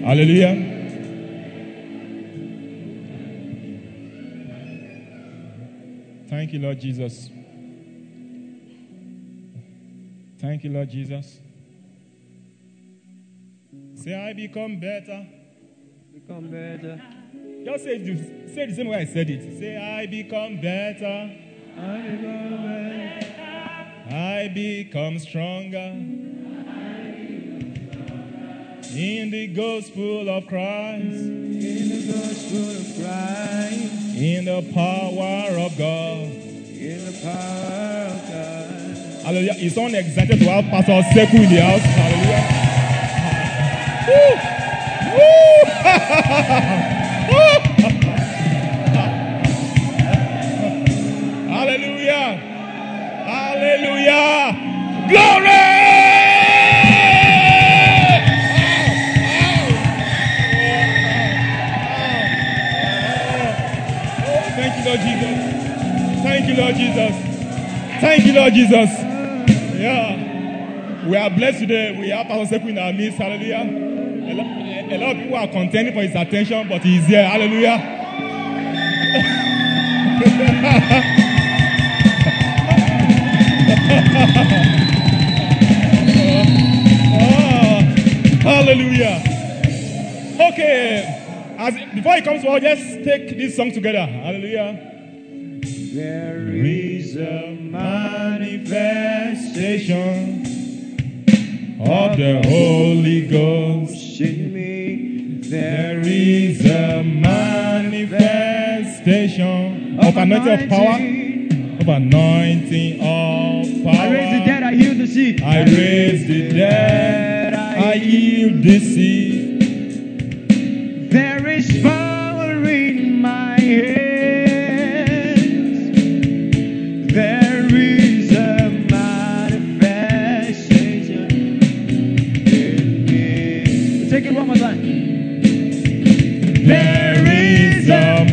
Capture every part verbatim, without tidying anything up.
Hallelujah. Thank you, Lord Jesus. Thank you, Lord Jesus. Say, I become better. Become better. Just say, it- say it the same way I said it. Say, I become better. I become better. I become stronger. In the gospel of Christ. In the gospel of Christ. In the power of God. In the power of God. Hallelujah. Is someone excited to have Pastor Seku in the house? Hallelujah. Woo! Woo! Hallelujah. Hallelujah. Glory! Thank you, Lord Jesus. Thank you, Lord Jesus. Thank you, Lord Jesus. Yeah. We are blessed today. We have Pastor Seku in our midst. Hallelujah. A lot, a lot of people are contending for his attention, but he is here. Hallelujah. oh, hallelujah. Okay. As, before he comes forward, let's take this song together. Hallelujah. There is a manifestation Of the Holy Ghost in me. there is a manifestation of anointing of power, of anointing of power. I raise the dead, I heal the sick. I raise the dead, I heal the sick. There is power in my hands. There is a manifestation in me. Take it one more time. There is a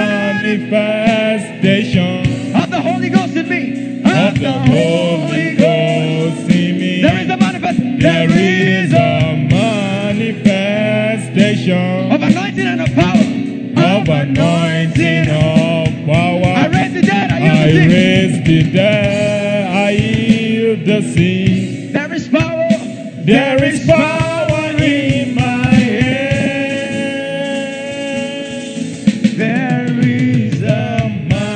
manifestation Of the Holy Ghost in me. of the Holy Ghost in me. There is a manifest. There is a manifestation of anointing and of power. of anointing of power. I raise the dead, I I heal the sick. raise the dead, I heal the sick. There is power. There is power in my hand. There is a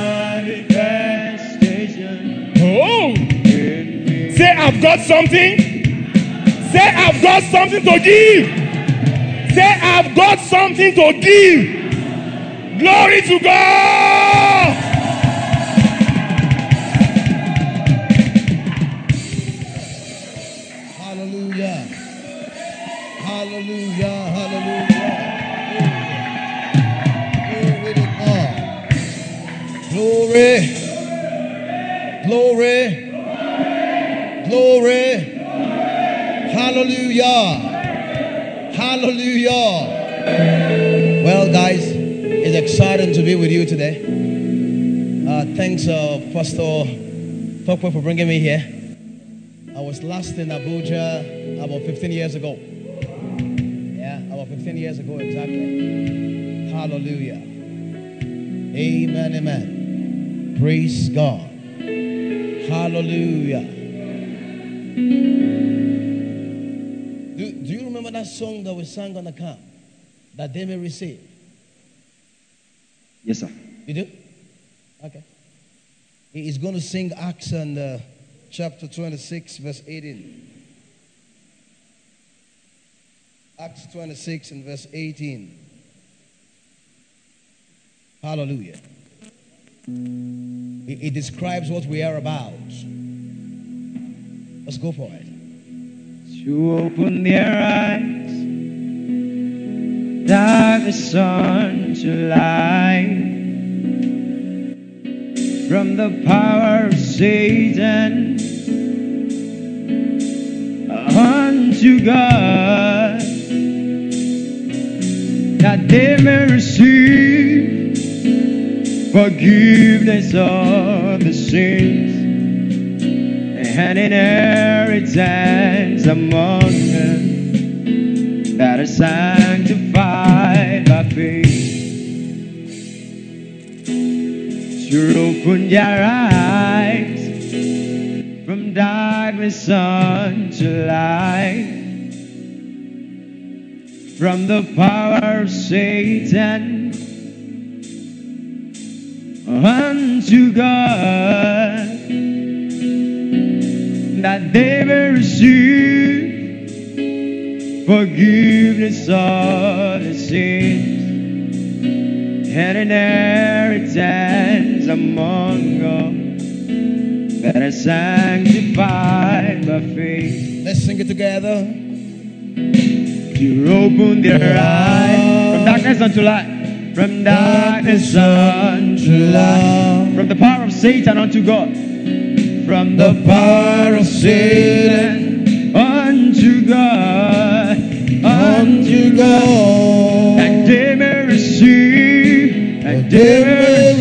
manifestation Oh, in me. say I've got something. Say I've got something to give. Say I've got something to give. Glory to God. Hallelujah. Hallelujah. Hallelujah. Glory to God. Glory. Glory. Glory. Hallelujah. Hallelujah. Well, guys, it's exciting to be with you today. Uh, thanks, uh, Pastor Tokwe, for bringing me here. I was last in Abuja about fifteen years ago. Yeah, about fifteen years ago exactly. Hallelujah. Amen, amen. Praise God. Hallelujah. Do, do you remember that song that we sang on the camp? That they may receive. Yes, sir. You do? Okay. He is going to sing Acts and uh, chapter twenty-six, verse eighteen. Acts twenty-six and verse eighteen. Hallelujah. It, it describes what we are about. Let's go for it. To open their eyes, dive the sun to light. From the power of Satan unto God, that they may receive forgiveness of the sins and inheritance among them that are sanctified Sure open their eyes from darkness unto light, from the power of Satan unto God, that they may receive forgiveness of the sins and inheritance among all that are sanctified by faith. Let's sing it together. To open their eyes from darkness unto light, from darkness unto light, from the power of Satan unto God, from the power of Satan unto God, unto God, and they may receive, and they may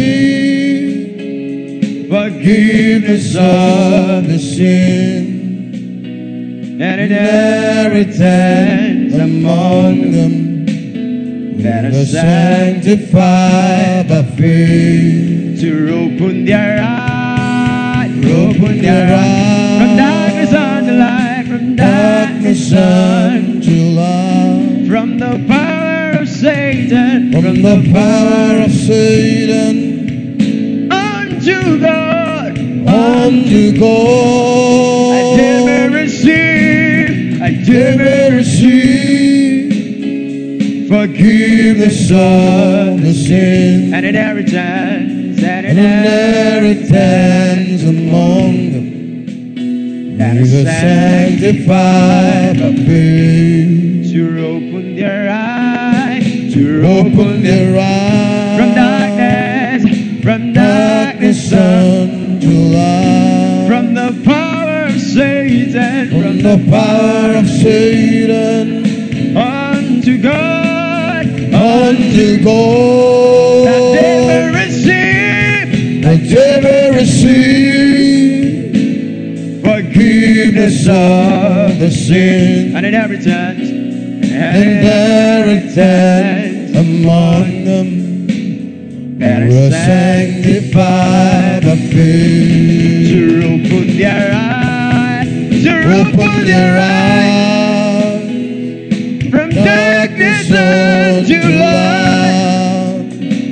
receive forgiveness of the sin and inheritance among them that are sanctified by faith. To open their eyes, open their eyes from darkness unto light, from darkness unto light, from the power of Satan, From the power of Satan unto God, unto God, and they may receive, and they may receive forgiveness of the sin an inheritance, an and inheritance among them that who is are sanctified by faith. to open their eyes, to Open their eyes from darkness, from darkness unto light, from the power of Satan, from the power of Satan unto God, unto God, that they may receive that they may receive forgiveness of the sin an inheritance, and inheritance among them that who are are sanctified by faith. to open their eyes, to Open their eyes from darkness unto light,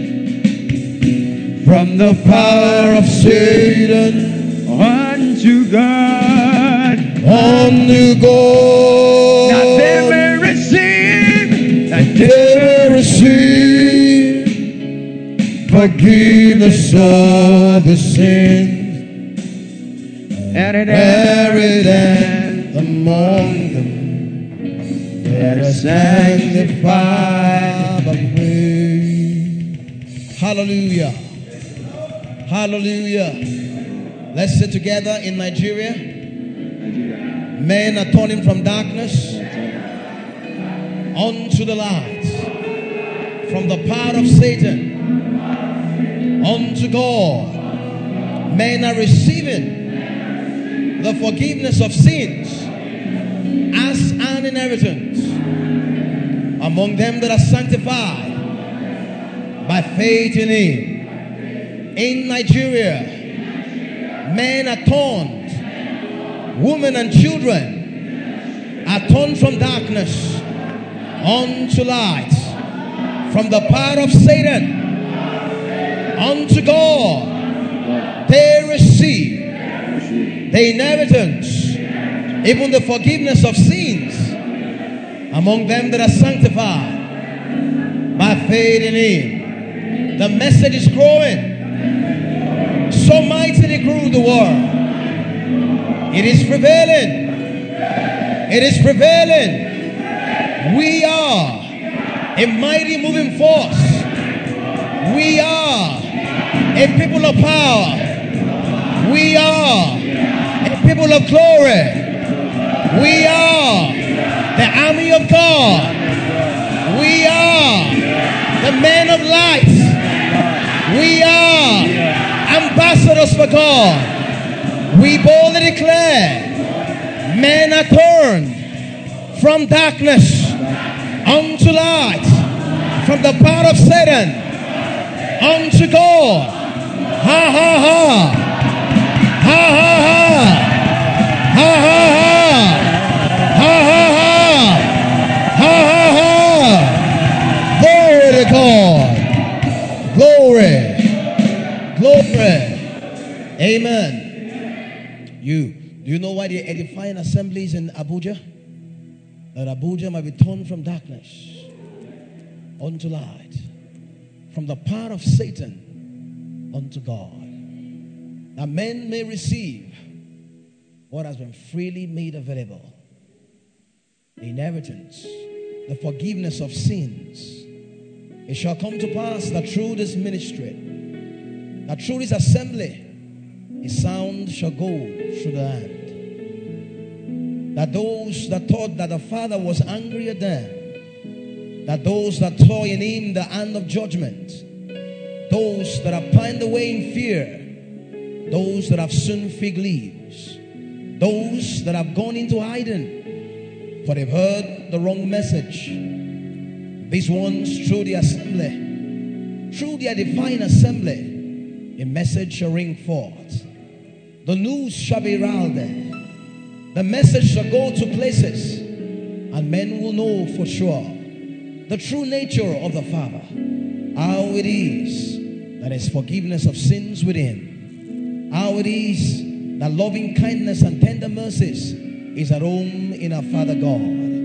from the power of Satan unto God, unto God, that they may receive, that they may receive forgiveness of the sins and inheritance among them that are sanctified by faith. Hallelujah. Hallelujah. Let's sit together. In Nigeria, men are turning from darkness unto the light, from the power of Satan unto God. Men are receiving the forgiveness of sins as an inheritance among them that are sanctified by faith in Him. In Nigeria, men are turned, women and children are turned from darkness unto light, from the power of Satan unto God. They receive the inheritance, even the forgiveness of sins among them that are sanctified by faith in Him. The message is growing so mightily through the world. It is prevailing. It is prevailing. We are a mighty moving force. We are a people of power. We are a people of glory. We are the army of God. We are the men of light. We are ambassadors for God. We boldly declare men are turned from darkness unto light, from the power of Satan unto God. Ha ha ha. Ha ha ha. Ha ha ha. Ha ha ha. Ha ha ha. Glory to God. Glory. Glory. Amen. You, do you know why they're edifying assemblies in Abuja? That Abuja might be turned from darkness unto light, from the power of Satan unto God, that men may receive what has been freely made available, the inheritance, the forgiveness of sins. It shall come to pass that through this ministry, that through this assembly, his sound shall go through the land. That those that thought that the Father was angry at them, that those that saw in him the hand of judgment, those that have pined away in fear, those that have sown fig leaves, those that have gone into hiding, for they've heard the wrong message. These ones, through the assembly, through their divine assembly, a message shall ring forth. The news shall be heralded. The message shall go to places, and men will know for sure the true nature of the Father, how it is that is forgiveness of sins within, how it is that loving kindness and tender mercies is at home in our Father God,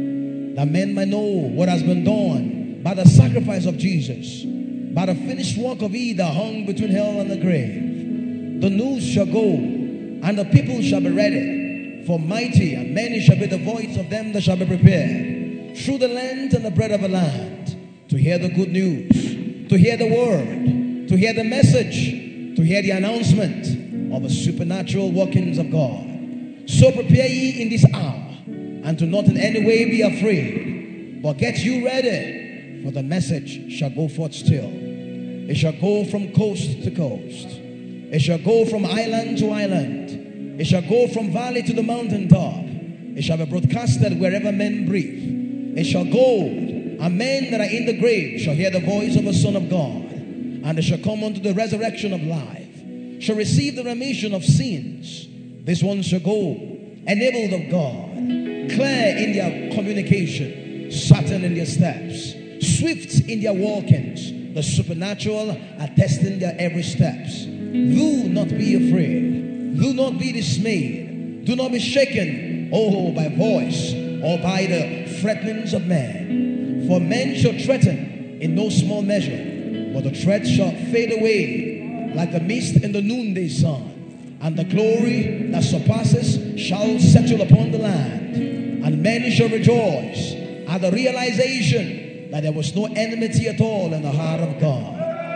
that men might know what has been done by the sacrifice of Jesus, by the finished work of he that hung between hell and the grave. The news shall go, and the people shall be ready, for mighty and many shall be the voice of them that shall be prepared through the land and the bread of the land, to hear the good news, to hear the word, to hear the message, to hear the announcement of the supernatural workings of God. So prepare ye in this hour, and do not in any way be afraid, but get you ready, for the message shall go forth still. It shall go from coast to coast. It shall go from island to island. It shall go from valley to the mountaintop. It shall be broadcasted wherever men breathe. It shall go, and men that are in the grave shall hear the voice of the Son of God, and they shall come unto the resurrection of life, shall receive the remission of sins. This one shall go, enabled of God, clear in their communication, certain in their steps, swift in their walkings, the supernatural attesting their every steps. Do not be afraid. Do not be dismayed. Do not be shaken, oh, by voice or by the threatenings of men. For men shall threaten in no small measure, but the threat shall fade away like the mist in the noonday sun. And the glory that surpasses shall settle upon the land. And many shall rejoice at the realization that there was no enmity at all in the heart of God.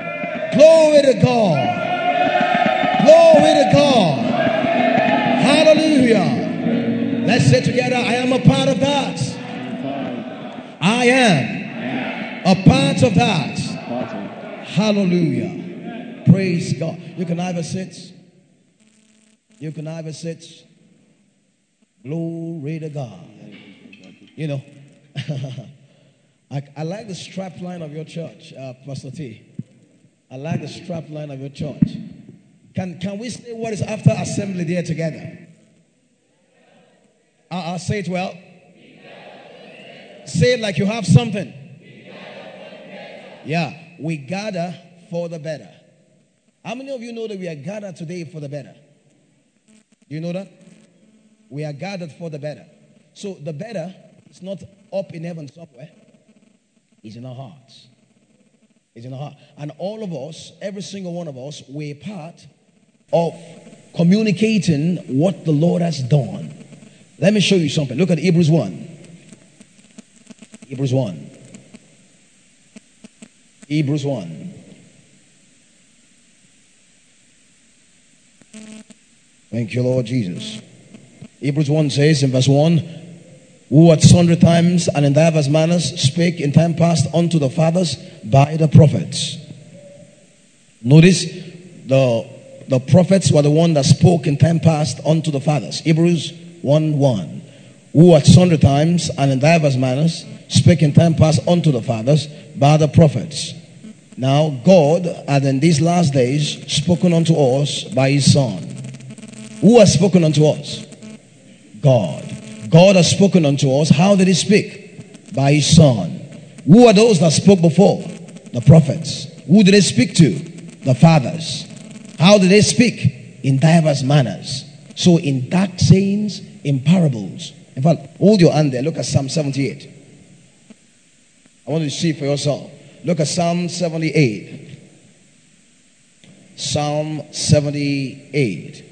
Glory to God. Glory to God. Hallelujah. Let's say together, I am a part of that. I am a part of that. Hallelujah. Praise God. You can either sit. You can either sit. Glory to God. You know, I, I like the strap line of your church, uh, Pastor T. I like the strap line of your church. Can, can we say what is after assembly there together? Uh, I'll say it well. Say it like you have something. Yeah, we gather for the better. How many of you know that we are gathered today for the better? Do you know that? We are gathered for the better. So the better is not up in heaven somewhere. It's in our hearts. It's in our heart. And all of us, every single one of us, we're part of communicating what the Lord has done. Let me show you something. Look at Hebrews one. Hebrews one. Hebrews one. Thank you, Lord Jesus. Hebrews one says in verse one, who at sundry times and in divers manners spake in time past unto the fathers by the prophets. Notice the, the prophets were the one that spoke in time past unto the fathers. Hebrews one one. Who at sundry times and in divers manners spake in time past unto the fathers by the prophets. Now, God had in these last days spoken unto us by his Son. Who has spoken unto us? God. God has spoken unto us. How did he speak? By his Son. Who are those that spoke before? The prophets. Who did they speak to? The fathers. How did they speak? In diverse manners. So in dark sayings, in parables. In fact, hold your hand there. Look at Psalm seventy-eight. I want you to see for yourself. Look at Psalm seventy-eight. Psalm seventy-eight.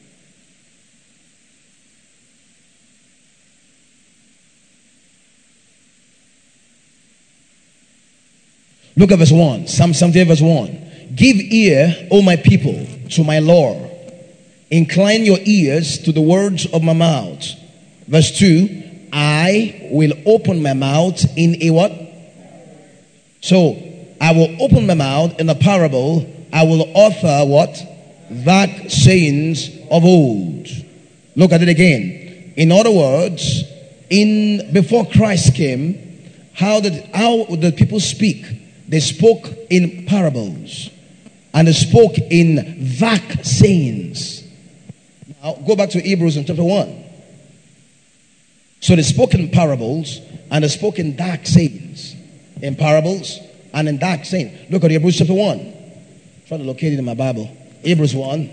Look at verse one. Psalm seventy-eight verse one. Give ear, O my people, to my law. Incline your ears to the words of my mouth. Verse two. I will open my mouth in a what? So, I will open my mouth in a parable. I will utter what? That sayings of old. Look at it again. In other words, in before Christ came, how did how did people speak? They spoke in parables. And they spoke in vac sayings. Now, go back to Hebrews in chapter one. So they spoke in parables and they spoke in dark sayings. In parables and in dark sayings. Look at Hebrews chapter one. Try to locate it in my Bible. Hebrews one.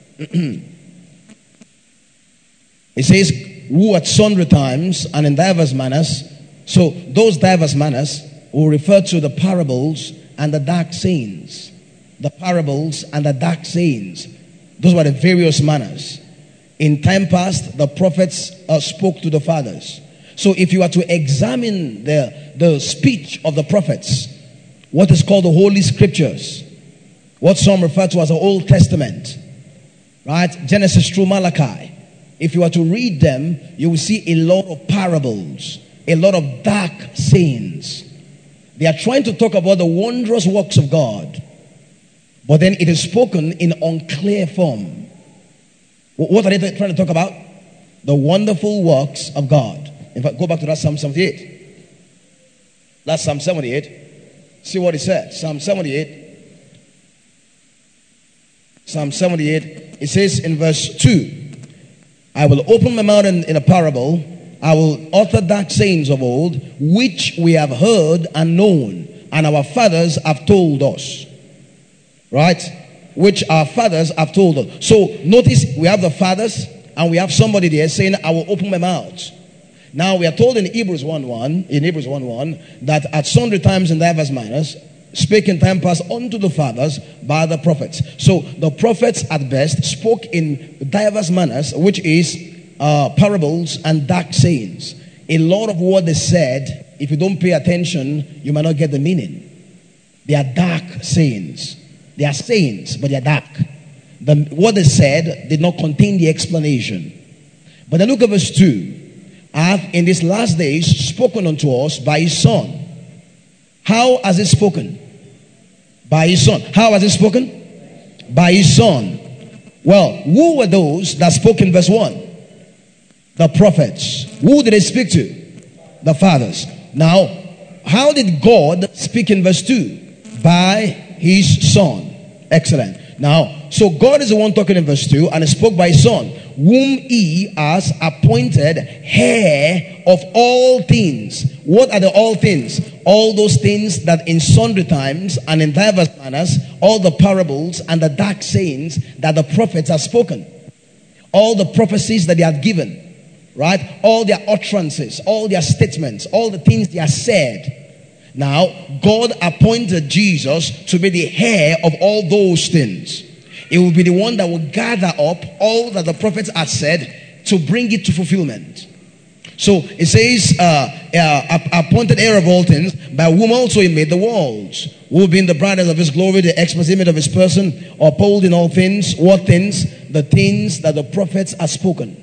It says, who at sundry times and in diverse manners. So those diverse manners will refer to the parables and the dark sayings. The parables and the dark sayings. Those were the various manners. In time past, the prophets uh, spoke to the fathers. So if you are to examine the, the speech of the prophets, what is called the Holy Scriptures, what some refer to as the Old Testament, right? Genesis through Malachi. If you are to read them, you will see a lot of parables, a lot of dark sayings. They are trying to talk about the wondrous works of God, but then it is spoken in unclear form. What are they trying to talk about? The wonderful works of God. In fact, go back to that Psalm seventy-eight. That's Psalm seventy-eight. See what it said. Psalm seventy-eight. Psalm seventy-eight. It says in verse two, I will open my mouth in, in a parable. I will utter dark sayings of old, which we have heard and known, and our fathers have told us. Right? Which our fathers have told us. So notice we have the fathers and we have somebody there saying, I will open my mouth. Now we are told in Hebrews one one, in Hebrews one one, that at sundry times in diverse manners, spake in time past unto the fathers by the prophets. So the prophets at best spoke in diverse manners, which is uh, parables and dark sayings. A lot of what they said, if you don't pay attention, you might not get the meaning. They are dark sayings. They are sayings, but they are dark. The, what they said did not contain the explanation. But then look at verse two. Hath in these last days spoken unto us by his Son. How has he spoken? By his Son. How has he spoken? By his Son. Well, who were those that spoke in verse one? The prophets. Who did they speak to? The fathers. Now, how did God speak in verse two? By his Son. Excellent. Now, so God is the one talking in verse two, and he spoke by his Son, whom he has appointed heir of all things. What are the all things? All those things that in sundry times and in diverse manners, all the parables and the dark sayings that the prophets have spoken. All the prophecies that they have given. Right? All their utterances, all their statements, all the things they have said. Now, God appointed Jesus to be the heir of all those things. It will be the one that will gather up all that the prophets had said to bring it to fulfillment. So it says, uh, uh, appointed heir of all things, by whom also he made the worlds, who will be in the brightness of his glory, the express image of his person, uphold in all things. What things? The things that the prophets have spoken.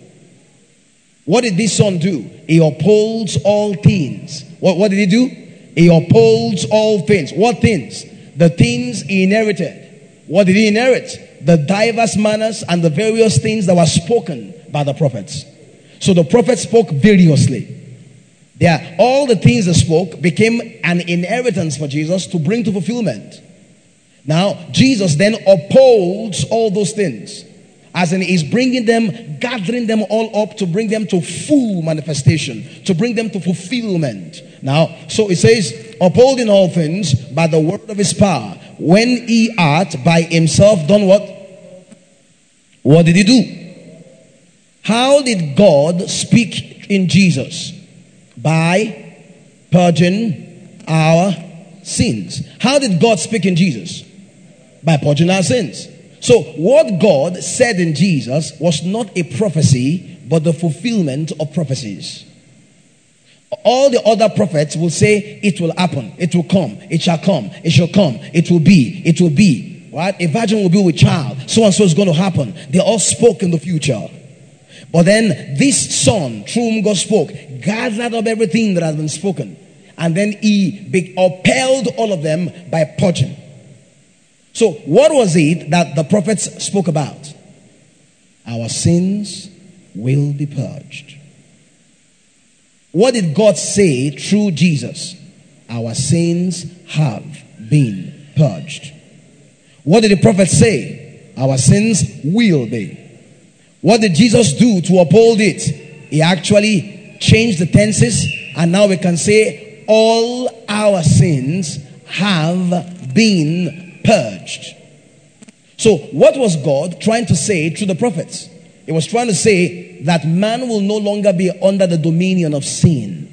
What did this Son do? He upholds all things. What, what did he do? He upholds all things. What things? The things he inherited. What did he inherit? The diverse manners and the various things that were spoken by the prophets. So the prophets spoke variously. There, all the things they spoke became an inheritance for Jesus to bring to fulfillment. Now, Jesus then upholds all those things, as in he's bringing them, gathering them all up to bring them to full manifestation, to bring them to fulfillment. Now, so it says, upholding all things by the word of his power, when he hath by himself done what? What did he do? How did God speak in Jesus? By purging our sins. How did God speak in Jesus? By purging our sins. So what God said in Jesus was not a prophecy, but the fulfillment of prophecies. All the other prophets will say, it will happen, it will come, it shall come, it shall come, it will be, it will be. Right? A virgin will be with child, so and so is going to happen. They all spoke in the future. But then this son, through whom God spoke, gathered up everything that has been spoken. And then he be- upheld all of them by purging. So what was it that the prophets spoke about? Our sins will be purged. What did God say through Jesus? Our sins have been purged. What did the prophet say? Our sins will be. What did Jesus do to uphold it? He actually changed the tenses, and now we can say all our sins have been purged. So what was God trying to say through the prophets? He was trying to say that man will no longer be under the dominion of sin.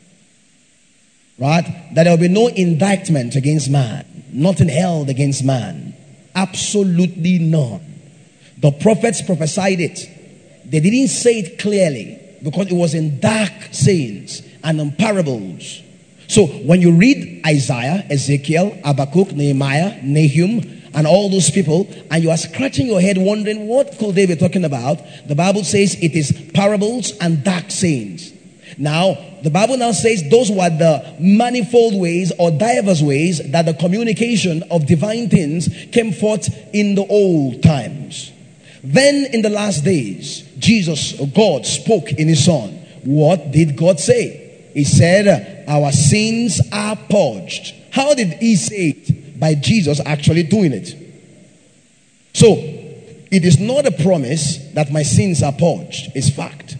Right? That there will be no indictment against man. Nothing held against man. Absolutely none. The prophets prophesied it. They didn't say it clearly because it was in dark sayings and in parables. So when you read Isaiah, Ezekiel, Habakkuk, Nehemiah, Nahum, and all those people, and you are scratching your head wondering what could they be talking about, the Bible says it is parables and dark sayings. Now, the Bible now says those were the manifold ways or diverse ways that the communication of divine things came forth in the old times. Then in the last days, Jesus, God, spoke in his Son. What did God say? He said, our sins are purged. How did he say it? By Jesus actually doing it. So, it is not a promise that my sins are purged. It's fact.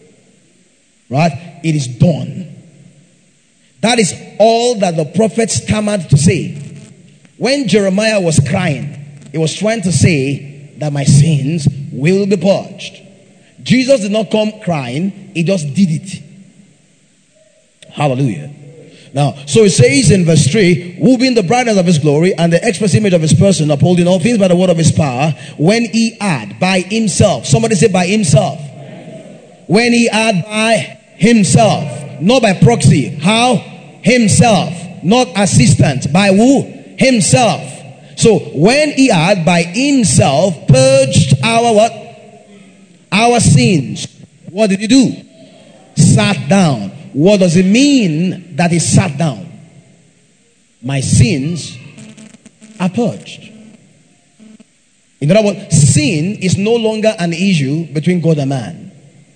Right? It is done. That is all that the prophets stammered to say. When Jeremiah was crying, he was trying to say that my sins will be purged. Jesus did not come crying, he just did it. Hallelujah. Now, so it says in verse three, who being the brightness of his glory and the express image of his person, upholding all things by the word of his power, when he had by himself, somebody say by himself. When he had by himself, not by proxy. How? Himself, not assistant. By who? Himself. So when he had by himself purged our what? Our sins. What did he do? Sat down. What does it mean that he sat down? My sins are purged. In other words, sin is no longer an issue between God and man.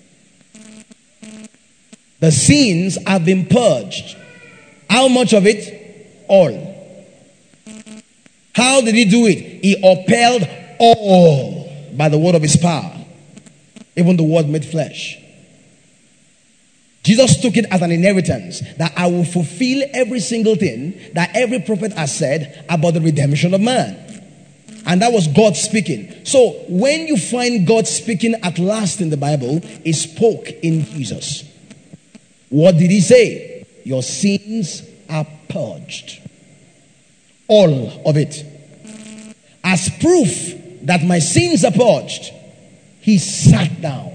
The sins have been purged. How much of it? All. How did he do it? He upheld all by the word of his power. Even the word made flesh. Jesus took it as an inheritance that I will fulfill every single thing that every prophet has said about the redemption of man. And that was God speaking. So when you find God speaking at last in the Bible, he spoke in Jesus. What did he say? Your sins are purged. All of it. As proof that my sins are purged, he sat down.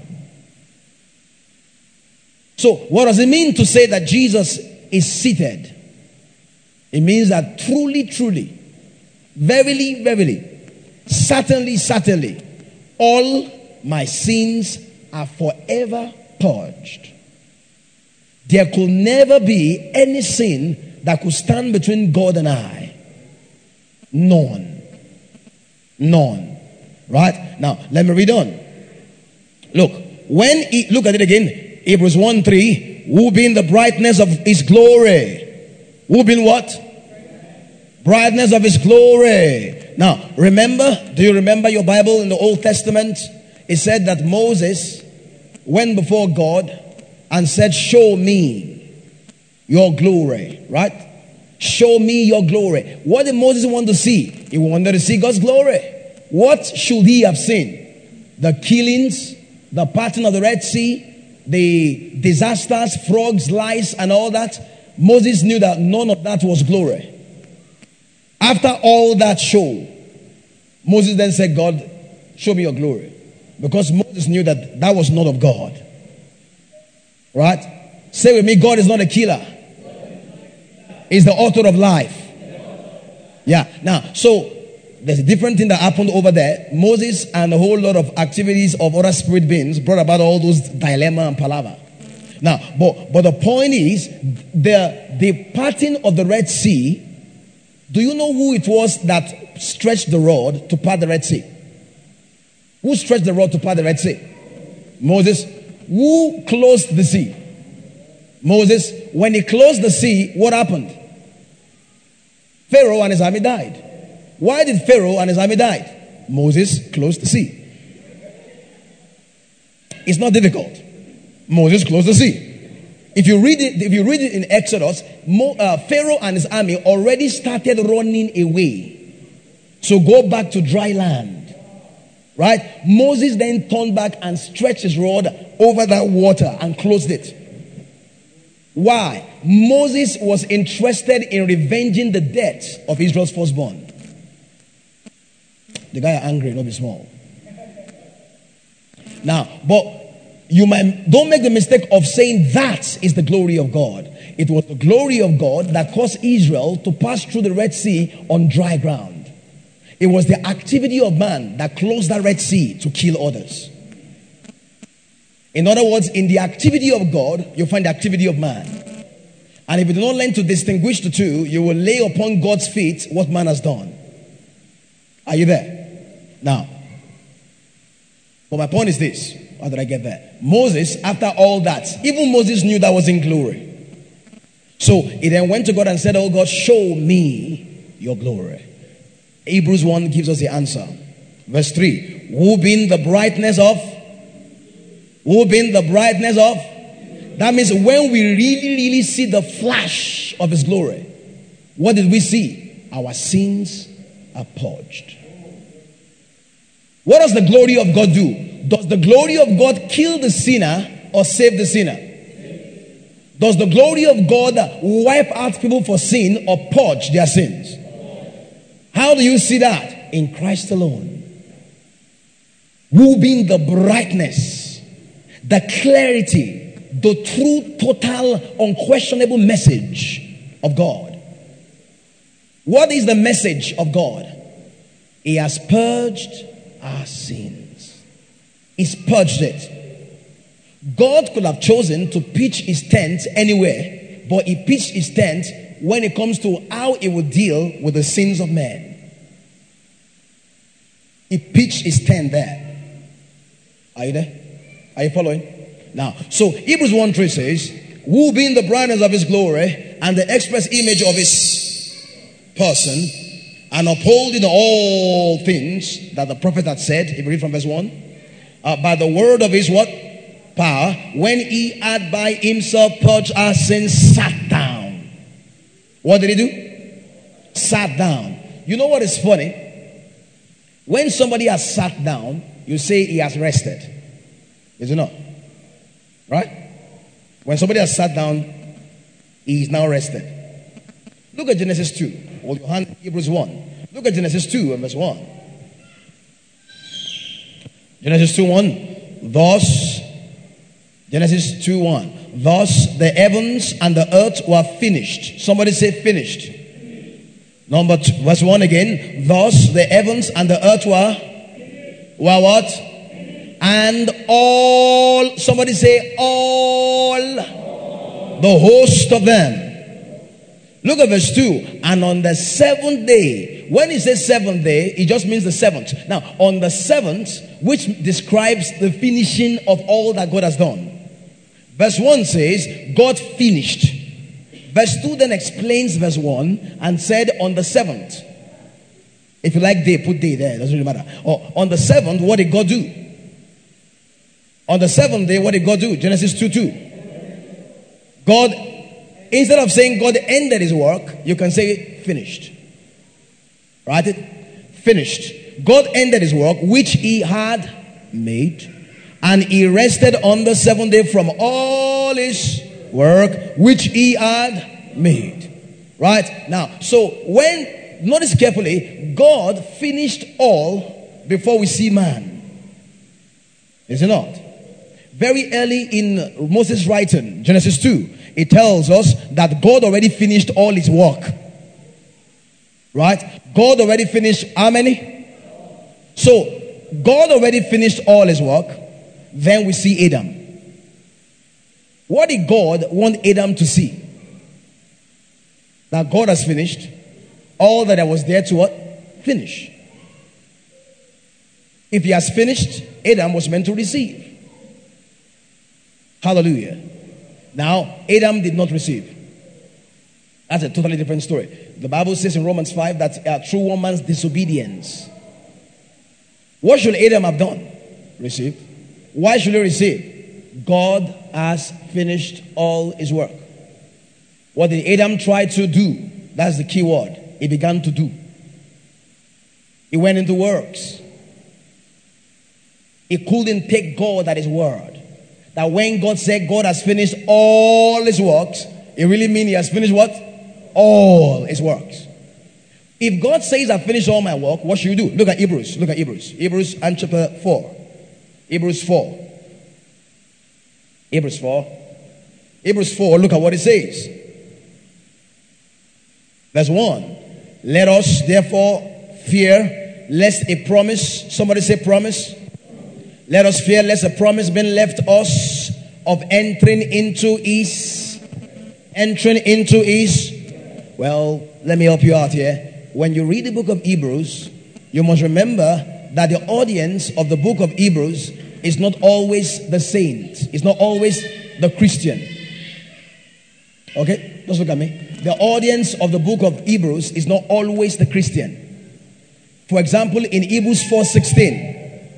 So, what does it mean to say that Jesus is seated? It means that truly, truly, verily, verily, certainly, certainly, all my sins are forever purged. There could never be any sin that could stand between God and I. None. None. Right? Now, let me read on. Look, when he, look at it again. Hebrews one three, who being the brightness of his glory. Who being what? Brightness of his glory. Now, remember, do you remember your Bible in the Old Testament? It said that Moses went before God and said, show me your glory, right? Show me your glory. What did Moses want to see? He wanted to see God's glory. What should he have seen? The killings, the parting of the Red Sea, the disasters, frogs, lice, and all that. Moses knew that none of that was glory. After all that show, Moses then said, God, show me your glory. Because Moses knew that that was not of God. Right? Say with me, God is not a killer. He's the author of life. Yeah. Now, so there's a different thing that happened over there. Moses and a whole lot of activities of other spirit beings brought about all those dilemma and palaver. Now, but, but the point is, the, the parting of the Red Sea, do you know who it was that stretched the rod to part the Red Sea? Who stretched the rod to part the Red Sea? Moses. Who closed the sea? Moses. When he closed the sea, what happened? Pharaoh and his army died. Why did Pharaoh and his army die? Moses closed the sea. It's not difficult. Moses closed the sea. If you read it, if you read it in Exodus, Mo, uh, Pharaoh and his army already started running away. So go back to dry land. Right? Moses then turned back and stretched his rod over that water and closed it. Why? Moses was interested in revenging the death of Israel's firstborn. The guy are angry, not be small. Now, but you might don't make the mistake of saying that is the glory of God. It was the glory of God that caused Israel to pass through the Red Sea on dry ground. It was the activity of man that closed that Red Sea to kill others. In other words, in the activity of God, you'll find the activity of man. And if you do not learn to distinguish the two, you will lay upon God's feet what man has done. Are you there? Now, but my point is this. How did I get there? Moses, after all that, even Moses knew that was in glory. So he then went to God and said, oh God, show me your glory. Hebrews one gives us the answer. Verse three. Who being the brightness of? Who being the brightness of? That means when we really, really see the flash of his glory, what did we see? Our sins are purged. What does the glory of God do? Does the glory of God kill the sinner or save the sinner? Does the glory of God wipe out people for sin or purge their sins? How do you see that? In Christ alone. Who being the brightness, the clarity, the true, total, unquestionable message of God. What is the message of God? He has purged our sins. He's purged it. God could have chosen to pitch his tent anywhere, but he pitched his tent when it comes to how he would deal with the sins of men. He pitched his tent there. Are you there? Are you following? Now, so Hebrews one three says, who being the brightness of his glory and the express image of his person, and upholding all things that the prophet had said, if you read from verse one, uh, by the word of his what? Power, when he had by himself purged our sins, sat down. What did he do? Sat down. You know what is funny? When somebody has sat down, you say he has rested. Is it not? Right? When somebody has sat down, he is now rested. Look at Genesis two. Hold your hand in Hebrews one. Look at Genesis two and verse one. Genesis two one. Thus, Genesis two one. Thus the heavens and the earth were finished. Somebody say finished. Number two, verse one again. Thus the heavens and the earth were, were what? And all, somebody say all, the host of them. Look at verse two. And on the seventh day, when he says seventh day, it just means the seventh. Now, on the seventh, which describes the finishing of all that God has done. Verse one says, God finished. Verse two then explains verse one and said, on the seventh. If you like day, put day there. It doesn't really matter. Or on the seventh, what did God do? On the seventh day, what did God do? Genesis two two. God, instead of saying God ended his work, you can say finished. Right? Finished. God ended his work, which he had made, and he rested on the seventh day from all his work, which he had made. Right? Now, so when, notice carefully, God finished all before we see man. Is it not? Very early in Moses' writing, Genesis two, it tells us that God already finished all his work. Right? God already finished how many? So, God already finished all his work. Then we see Adam. What did God want Adam to see? That God has finished all that I was there to what? Finish. If he has finished, Adam was meant to receive. Hallelujah. Now, Adam did not receive. That's a totally different story. The Bible says in Romans five that uh, through one man's disobedience. What should Adam have done? Receive. Why should he receive? God has finished all his work. What did Adam try to do? That's the key word. He began to do. He went into works. He couldn't take God at his word. That when God said God has finished all his works, it really means he has finished what? All his works. If God says I finished all my work, what should you do? Look at Hebrews. Look at Hebrews. Hebrews and chapter four. Hebrews four. Hebrews four. Hebrews four, look at what it says. Verse one. Let us therefore fear lest a promise, somebody say promise. Let us fear lest a promise being left us of entering into his, entering into his, well, let me help you out here. When you read the book of Hebrews, you must remember that the audience of the book of Hebrews is not always the saint. It's not always the Christian. Okay? Just look at me. The audience of the book of Hebrews is not always the Christian. For example, in Hebrews four sixteen.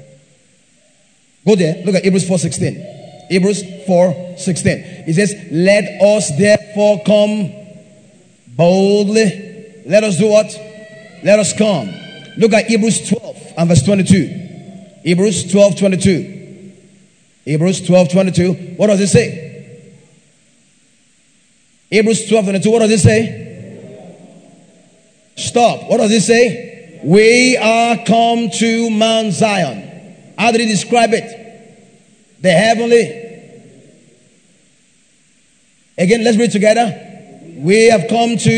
Go there. Look at Hebrews four sixteen. Hebrews four sixteen. It says, let us therefore come boldly. Let us do what? Let us come. Look at Hebrews twelve and verse twenty-two. Hebrews twelve twenty-two. Hebrews twelve twenty-two. What does it say? Hebrews twelve twenty-two. What does it say? Stop. What does it say? We are come to Mount Zion. How did he describe it? The heavenly. Again, let's read together. We have come to,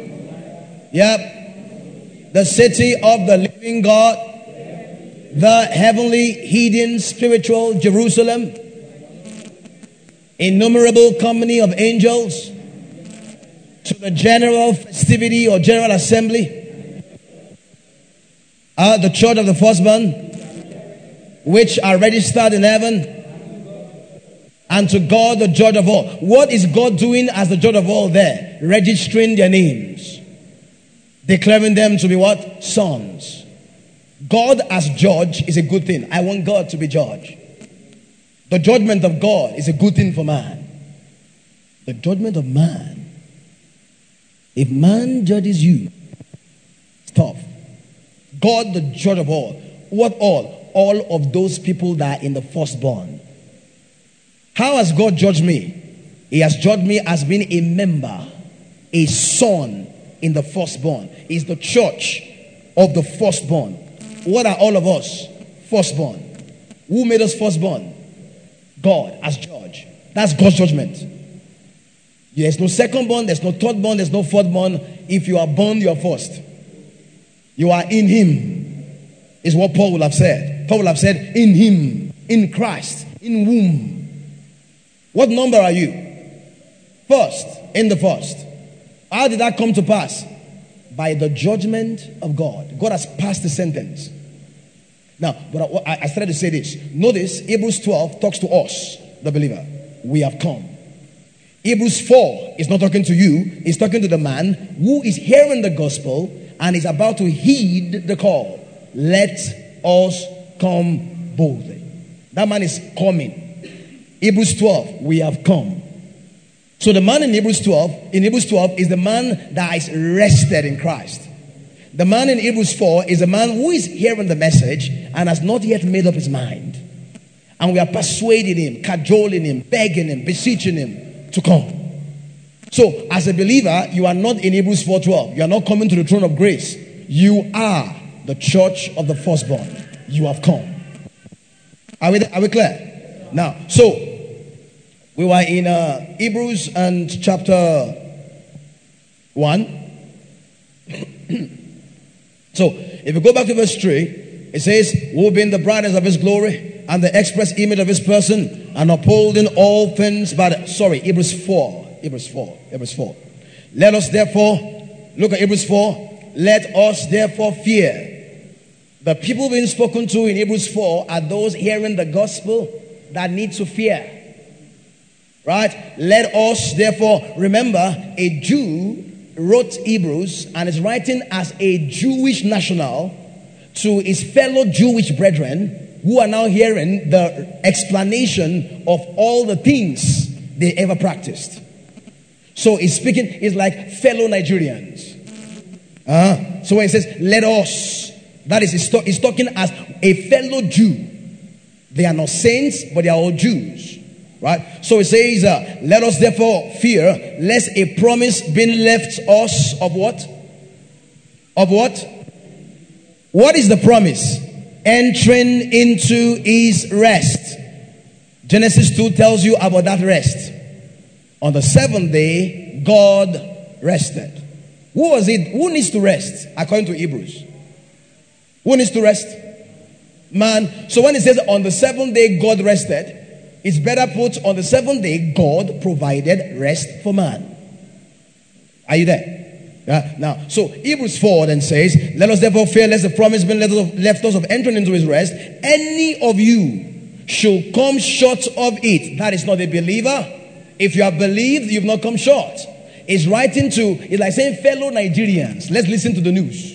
yep, the city of the living God, the heavenly, hidden, spiritual Jerusalem, innumerable company of angels, to the general festivity or general assembly, uh, the church of the firstborn, which are registered in heaven, and to God the judge of all. What is God doing as the judge of all there? Registering their names, declaring them to be what? Sons. God as judge is a good thing. I want God to be judge. The judgment of God is a good thing for man. The judgment of man, if man judges you, it's tough. God the judge of all. What all? All of those people that are in the firstborn. How has God judged me? He has judged me as being a member, a son in the firstborn. He's the church of the firstborn. What are all of us? Firstborn. Who made us firstborn? God as judge. That's God's judgment. There's no secondborn, there's no thirdborn, there's no fourthborn. If you are born, you are first. You are in him, is what Paul will have said. Paul will have said, in him, in Christ, in whom. What number are you? First, in the first. How did that come to pass? By the judgment of God. God has passed the sentence. Now, but I, I started to say this. Notice, Hebrews twelve talks to us, the believer. We have come. Hebrews four is not talking to you, it's talking to the man who is hearing the gospel and is about to heed the call. Let us come boldly. That man is coming. Hebrews twelve, we have come. So the man in Hebrews twelve, in Hebrews twelve is the man that is rested in Christ. The man in Hebrews four is a man who is hearing the message and has not yet made up his mind. And we are persuading him, cajoling him, begging him, beseeching him to come. So as a believer, you are not in Hebrews four twelve. You are not coming to the throne of grace. You are the church of the firstborn. You have come. Are we, are we clear? Now, so we were in uh, Hebrews and chapter one. So, if you go back to verse three, it says, who being the brightness of his glory and the express image of his person, and upholding all things by the, sorry, Hebrews four, Hebrews four, Hebrews four. Let us therefore, look at Hebrews four, let us therefore fear. The people being spoken to in Hebrews four are those hearing the gospel that need to fear. Right? Let us therefore, remember, a Jew wrote Hebrews and is writing as a Jewish national to his fellow Jewish brethren who are now hearing the explanation of all the things they ever practiced. So he's speaking, it's like fellow Nigerians. Uh, so when he says, let us, that is, he's, he's talking as a fellow Jew. They are not saints, but they are all Jews. Right? So it says, uh, let us therefore fear, lest a promise be left us of what? Of what? What is the promise? Entering into his rest. Genesis two tells you about that rest. On the seventh day, God rested. Who was it? Who needs to rest? According to Hebrews. Who needs to rest? Man. So when it says on the seventh day, God rested, it's better put on the seventh day, God provided rest for man. Are you there? Yeah. Now, so Hebrews four then says, let us therefore fear lest the promise be left us of entering into his rest. Any of you should come short of it. That is not a believer. If you have believed, you've not come short. It's writing to, it's like saying fellow Nigerians. Let's listen to the news.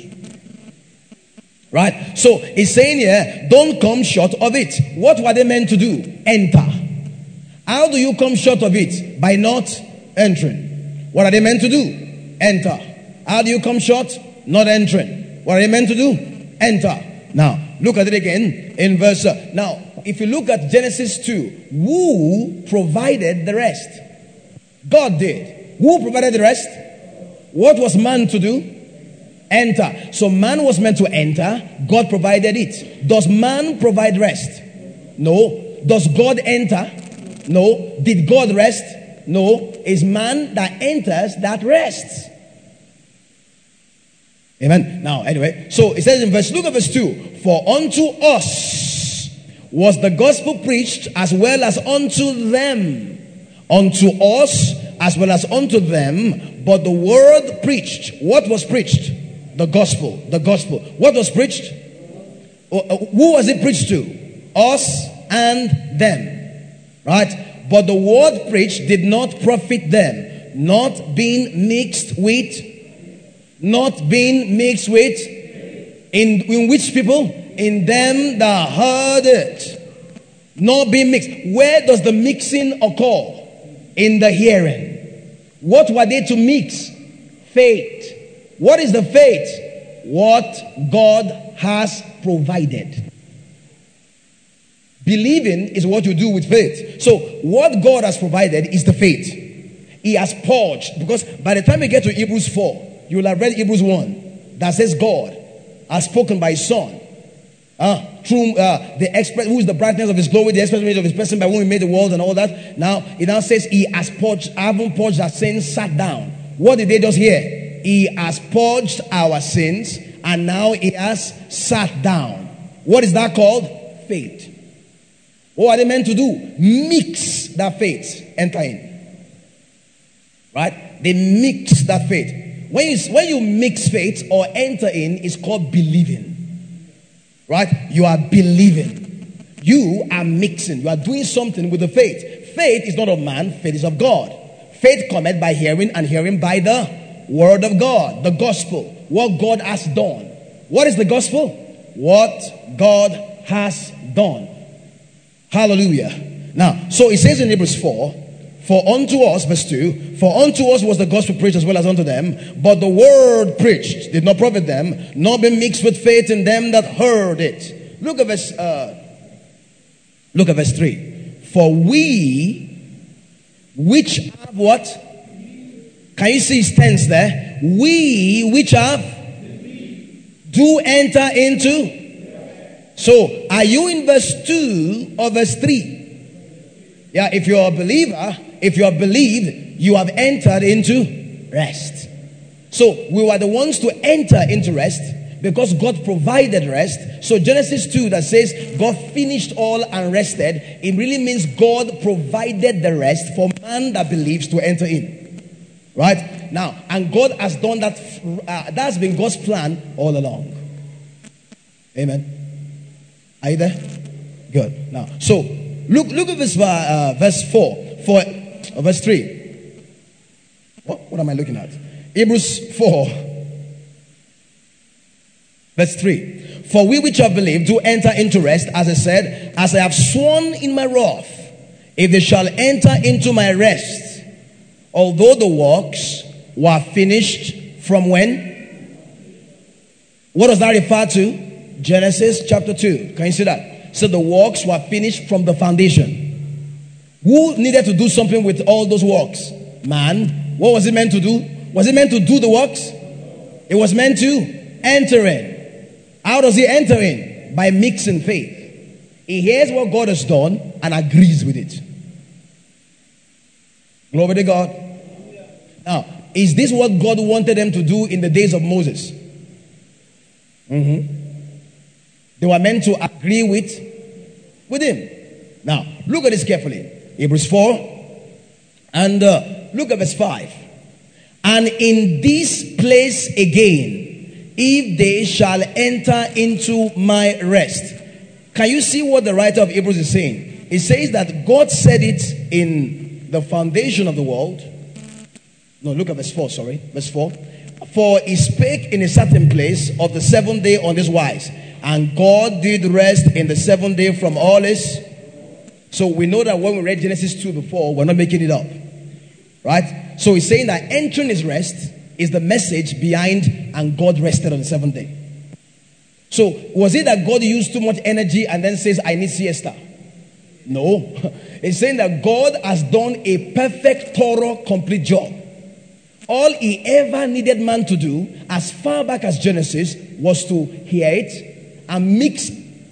Right? So he's saying here, don't come short of it. What were they meant to do? Enter. How do you come short of it? By not entering. What are they meant to do? Enter. How do you come short? Not entering. What are they meant to do? Enter. Now, look at it again in verse. Uh, now, if you look at Genesis two, who provided the rest? God did. Who provided the rest? What was man to do? Enter. So man was meant to enter. God provided it. Does man provide rest? No. Does God enter? No. Did God rest? No. It's man that enters that rests. Amen. Now, anyway, so it says in verse, look at verse two. For unto us was the gospel preached as well as unto them. Unto us as well as unto them. But the word preached. What was preached? The gospel. The gospel. What was preached? Who was it preached to? Us and them. Right? But the word preached did not profit them. Not being mixed with. Not being mixed with. In, in which people? In them that heard it. Not being mixed. Where does the mixing occur? In the hearing. What were they to mix? Faith. What is the faith? What God has provided. Believing is what you do with faith. So what God has provided is the faith. He has purged. Because by the time you get to Hebrews four, you will have read Hebrews one that says God has spoken by his son. Uh, through uh, the express, who is the brightness of his glory, the express image of his person by whom he made the world and all that. Now, it now says he has purged, having purged our sins, sat down. What did they just hear? He has purged our sins and now he has sat down. What is that called? Faith. What are they meant to do? Mix that faith. Enter in. Right? They mix that faith. When you, when you mix faith or enter in, it's called believing. Right? You are believing. You are mixing. You are doing something with the faith. Faith is not of man. Faith is of God. Faith cometh by hearing, and hearing by the word of God, the gospel, what God has done. What is the gospel? What God has done. Hallelujah. Now, so it says in Hebrews four, for unto us, verse two, for unto us was the gospel preached as well as unto them, but the word preached did not profit them, nor be mixed with faith in them that heard it. Look at verse, uh, look at verse three. For we, which have what? Can you see his tense there? We, which have, do enter into. So, are you in verse two or verse three? Yeah, if you're a believer, if you have believed, you have entered into rest. So, we were the ones to enter into rest because God provided rest. So, Genesis two that says God finished all and rested, it really means God provided the rest for man that believes to enter in. Right? Now, and God has done that. Uh, that's been God's plan all along. Amen. Are you there? Good. Now, so look, look at this uh, verse four, for uh, verse three. What, what am I looking at? Hebrews four, verse three. For we which have believed do enter into rest, as I said, as I have sworn in my wrath, if they shall enter into my rest, although the works were finished from when? What does that refer to? Genesis chapter two. Can you see that? So the works were finished from the foundation. Who needed to do something with all those works? Man. What was it meant to do? Was it meant to do the works? It was meant to enter in. How does he enter in? By mixing faith. He hears what God has done and agrees with it. Glory to God. Now, is this what God wanted them to do in the days of Moses? Mm-hmm. They were meant to agree with, with him. Now, look at this carefully. Hebrews four. And uh, look at verse five. And in this place again, if they shall enter into my rest. Can you see what the writer of Hebrews is saying? It says that God said it in the foundation of the world. No, look at verse four, sorry. Verse four. For he spake in a certain place of the seventh day on this wise. And God did rest in the seventh day from all his. So we know that when we read Genesis two before, we're not making it up. Right? So he's saying that entering his rest is the message behind and God rested on the seventh day. So was it that God used too much energy and then says, I need siesta? No. It's saying that God has done a perfect, thorough, complete job. All he ever needed man to do, as far back as Genesis, was to hear it and mix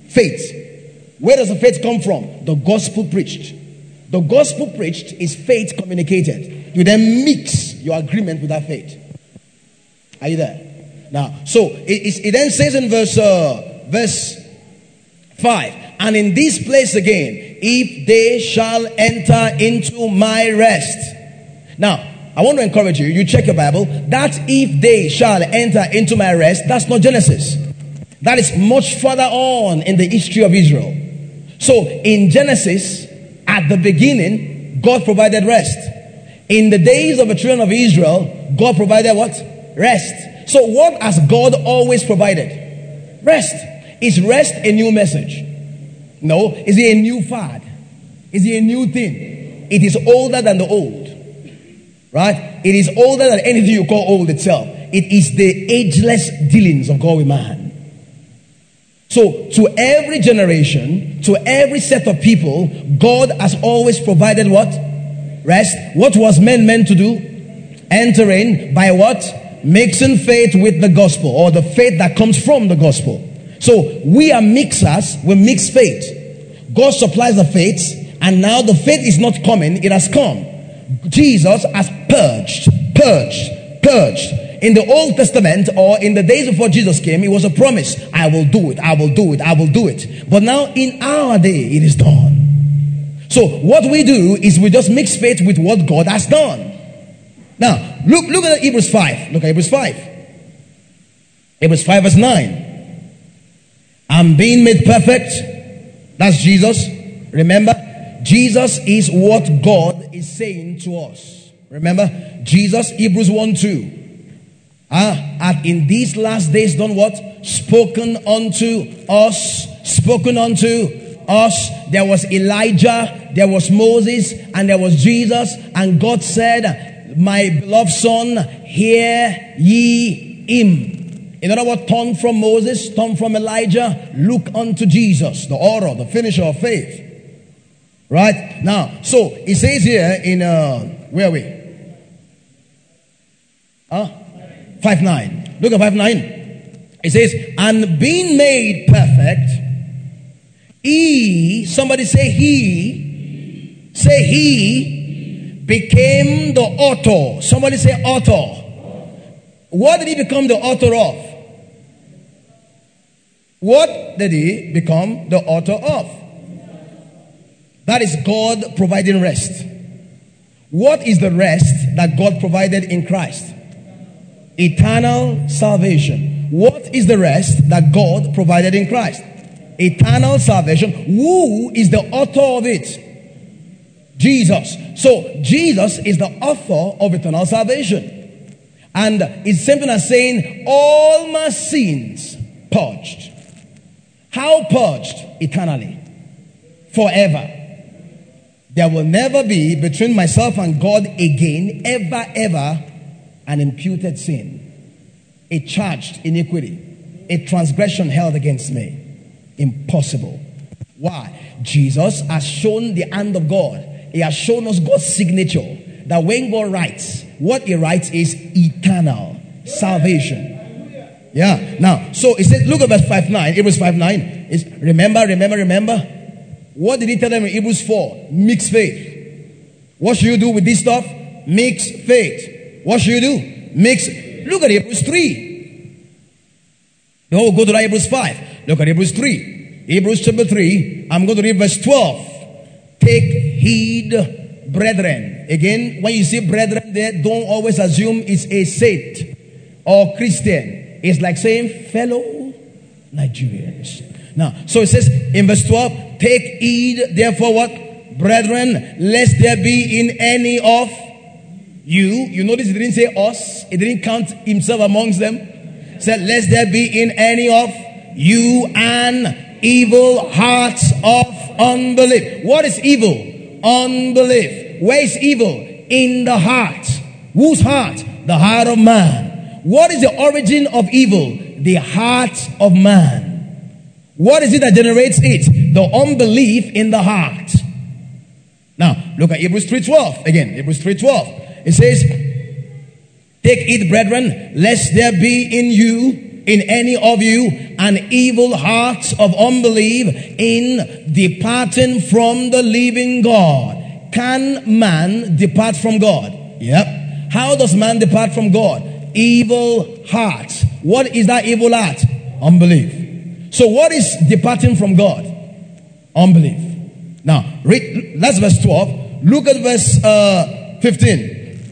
faith. Where does the faith come from? The gospel preached. The gospel preached is faith communicated. You then mix your agreement with that faith. Are you there? Now, so it, it then says in verse uh, verse five, and in this place again, if they shall enter into my rest. Now, I want to encourage you, you check your Bible, that if they shall enter into my rest, that's not Genesis. That is much further on in the history of Israel. So, in Genesis, at the beginning, God provided rest. In the days of the children of Israel, God provided what? Rest. So, what has God always provided? Rest. Is rest a new message? No. Is it a new fad? Is it a new thing? It is older than the old. Right? It is older than anything you call old itself. It is the ageless dealings of God with man. So, to every generation, to every set of people, God has always provided what? Rest. What was men meant to do? Enter in by what? Mixing faith with the gospel, or the faith that comes from the gospel. So, we are mixers, we mix faith. God supplies the faith, and now the faith is not coming, it has come. Jesus has purged, purged, purged. In the Old Testament, or in the days before Jesus came, it was a promise. I will do it, I will do it, I will do it. But now in our day, it is done. So what we do is we just mix faith with what God has done. Now, look, look at Hebrews five. Look at Hebrews five. Hebrews five verse nine. I'm being made perfect. That's Jesus. Remember, Jesus is what God is saying to us. Remember, Jesus, Hebrews one two. Ah, and in these last days done what? Spoken unto us. Spoken unto us. There was Elijah, there was Moses, and there was Jesus. And God said, my beloved son, hear ye him. In other words, turn from Moses, turn from Elijah, look unto Jesus, the author, the finisher of faith. Right? Now, so it says here in, uh, where are we? Huh? five nine. Look at five nine. It says, and being made perfect, he, somebody say he, say he, became the author. Somebody say author. What did he become the author of? What did he become the author of? That is God providing rest. What is the rest that God provided in Christ? Eternal salvation. What is the rest that God provided in Christ? Eternal salvation. Who is the author of it? Jesus. So Jesus is the author of eternal salvation. And it's something as saying all my sins purged. How purged? Eternally. Forever. There will never be between myself and God again, ever, ever, an imputed sin, a charged iniquity, a transgression held against me. Impossible. Why? Jesus has shown the hand of God. He has shown us God's signature. That when God writes, what he writes is eternal salvation. Yeah. Now, so it says, look at verse five nine. Hebrews five nine. It's, remember, remember, remember. What did he tell them in Hebrews four? Mix faith. What should you do with this stuff? Mix faith. What should you do? Mix. Look at Hebrews three. No, go to Hebrews five. Look at Hebrews three. Hebrews chapter three. I'm going to read verse twelve. Take heed, brethren. Again, when you see brethren there, don't always assume it's a saint or Christian. It's like saying fellow Nigerians. Now, so it says in verse twelve, take heed, therefore what? Brethren, lest there be in any of you. You notice it didn't say us. It didn't count himself amongst them. It said, lest there be in any of you an evil heart of unbelief. What is evil? Unbelief. Where is evil? In the heart. Whose heart? The heart of man. What is the origin of evil? The heart of man. What is it that generates it? The unbelief in the heart. Now, look at Hebrews three twelve. Again, Hebrews three twelve. It says, take heed, brethren, lest there be in you, in any of you, an evil heart of unbelief in departing from the living God. Can man depart from God? Yep. How does man depart from God? Evil heart. What is that evil heart? Unbelief. So what is departing from God? Unbelief. Now, read, that's verse twelve. Look at verse uh, fifteen.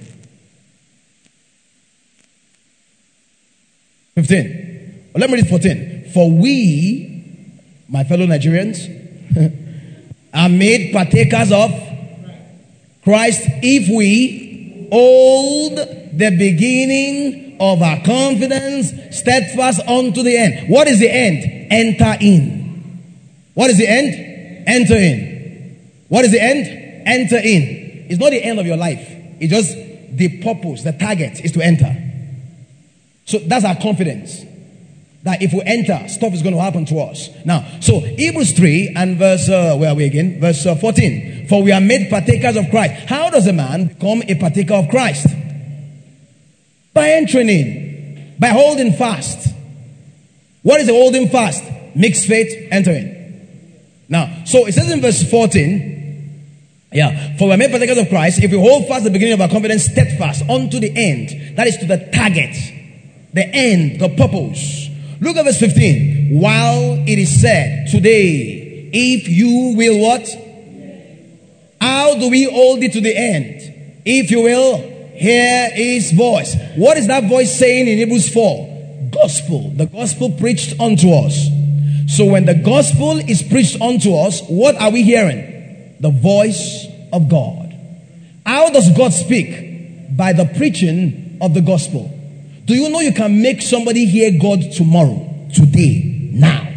fifteen. Well, let me read fourteen. For we, my fellow Nigerians, are made partakers of Christ if we hold the beginning of our confidence steadfast unto the end. What is the end? Enter in. What is the end? Enter in. What is the end? Enter in. It's not the end of your life. It's just the purpose, the target is to enter. So that's our confidence. That if we enter, stuff is going to happen to us. Now, so Hebrews three and verse, uh, where are we again? Verse uh, fourteen. For we are made partakers of Christ. How does a man become a partaker of Christ? By entering in. By holding fast. What is the holding fast? Mixed faith, enter in. Now, so it says in verse fourteen, yeah, for we are made partakers of Christ if we hold fast the beginning of our confidence steadfast unto the end. That is to the target, the end, the purpose. Look at verse fifteen. While it is said today, if you will what? How do we hold it to the end? If you will hear his voice. What is that voice saying in Hebrews four? Gospel. The gospel preached unto us. So when the gospel is preached unto us, what are we hearing? The voice of God. How does God speak? by the preaching of the gospel. Do you know you can make somebody hear God tomorrow, today, now?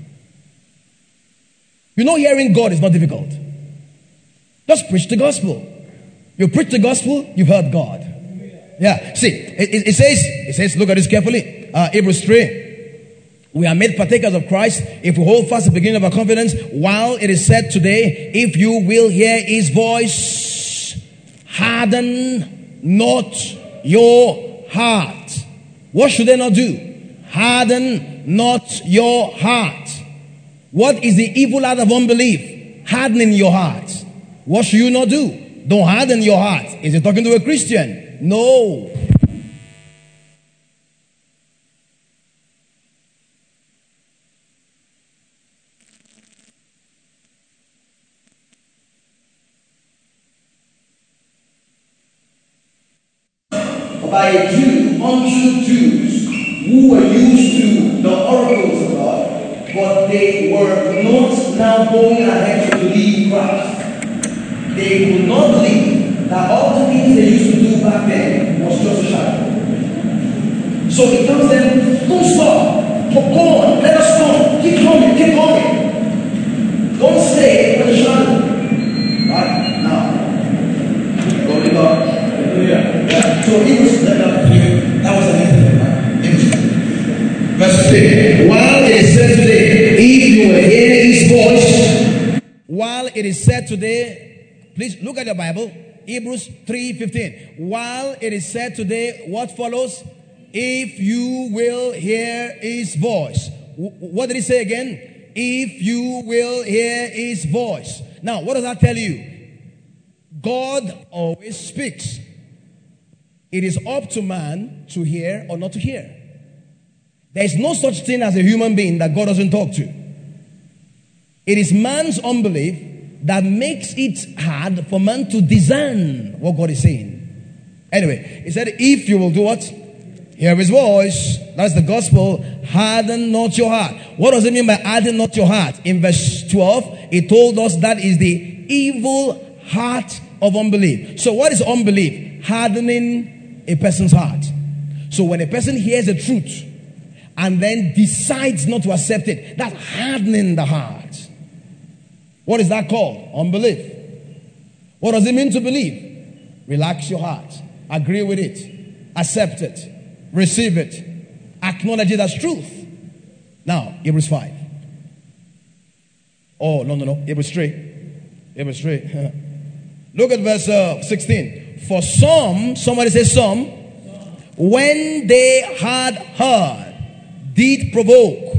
You know hearing God is not difficult. Just preach the gospel. You preach the gospel, you've heard God. Yeah, see, it, it, it says, it says, look at this carefully. Uh, Hebrews three. We are made partakers of Christ if we hold fast the beginning of our confidence, while it is said today, if you will hear his voice, harden not your heart. What should they not do? Harden not your heart. What is the evil out of unbelief? Hardening your heart. What should you not do? Don't harden your heart. Is he talking to a Christian? No. By Jew, untrue Jews who were used to the oracles of God, but they were not now going ahead to believe Christ. They could not believe that all the things they used to do back then was just a shadow. So he tells them, don't stop, go on, let us come, keep coming, keep coming. Don't stay in the shadow. Right? Now, glory to God. Hallelujah. Yeah. So he was that was the next thing, right? Verse three. While it is said today, if you will hear his voice, while it is said today, please look at your Bible, Hebrews three fifteen. While it is said today, what follows? If you will hear his voice. What did he say again? If you will hear his voice. Now, what does that tell you? God always speaks. It is up to man to hear or not to hear. There is no such thing as a human being that God doesn't talk to. It is man's unbelief that makes it hard for man to discern what God is saying. Anyway, he said, if you will do what? Hear his voice. That's the gospel. Harden not your heart. What does it mean by harden not your heart? In verse twelve, it told us that is the evil heart of unbelief. So what is unbelief? Hardening a person's heart. So when a person hears the truth and then decides not to accept it, that's hardening the heart. What is that called? Unbelief. What does it mean to believe? Relax your heart. Agree with it. Accept it. Receive it. Acknowledge it as truth. Now, Hebrews five. Oh, no, no, no. Hebrews three. Hebrews three. Look at verse uh, sixteen. For some, somebody say some, when they had heard, did provoke.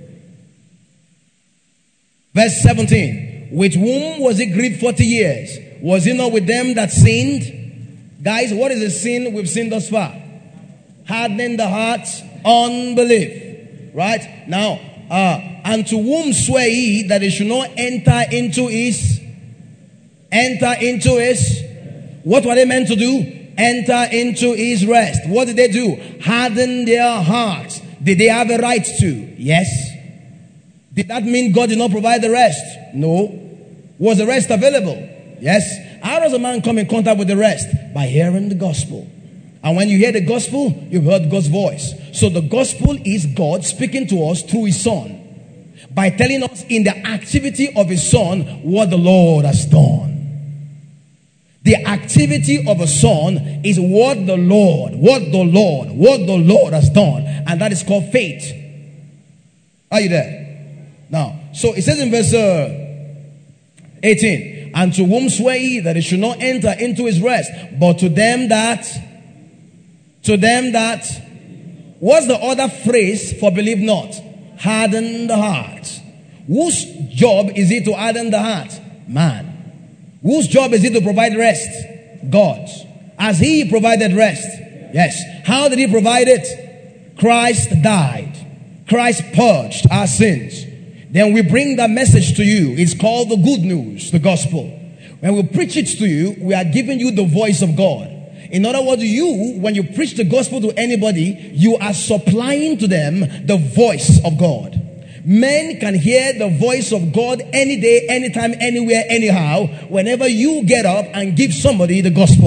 Verse seventeen. With whom was he grieved forty years? Was he not with them that sinned? Guys, what is the sin we've seen thus far? Hardening the heart, unbelief. Right? Now, uh, and to whom swear he that he should not enter into his, enter into his, what were they meant to do? Enter into his rest. What did they do? Harden their hearts. Did they have a right to? Yes. Did that mean God did not provide the rest? No. Was the rest available? Yes. How does a man come in contact with the rest? By hearing the gospel. And when you hear the gospel, you've heard God's voice. So the gospel is God speaking to us through his son, by telling us in the activity of his son what the Lord has done. The activity of a son is what the Lord, what the Lord, what the Lord has done. And that is called faith. Are you there? Now, so it says in verse uh, eighteen, and to whom swear he that he should not enter into his rest, but to them that, to them that, what's the other phrase for believe not? Harden the heart. Whose job is it to harden the heart? Man. Whose job is it to provide rest? God's. Has he provided rest? Yes. How did he provide it? Christ died. Christ purged our sins. Then we bring that message to you. It's called the good news, the gospel. When we preach it to you, we are giving you the voice of God. In other words, you, when you preach the gospel to anybody, you are supplying to them the voice of God. Men can hear the voice of God any day, anytime, anywhere, anyhow, whenever you get up and give somebody the gospel.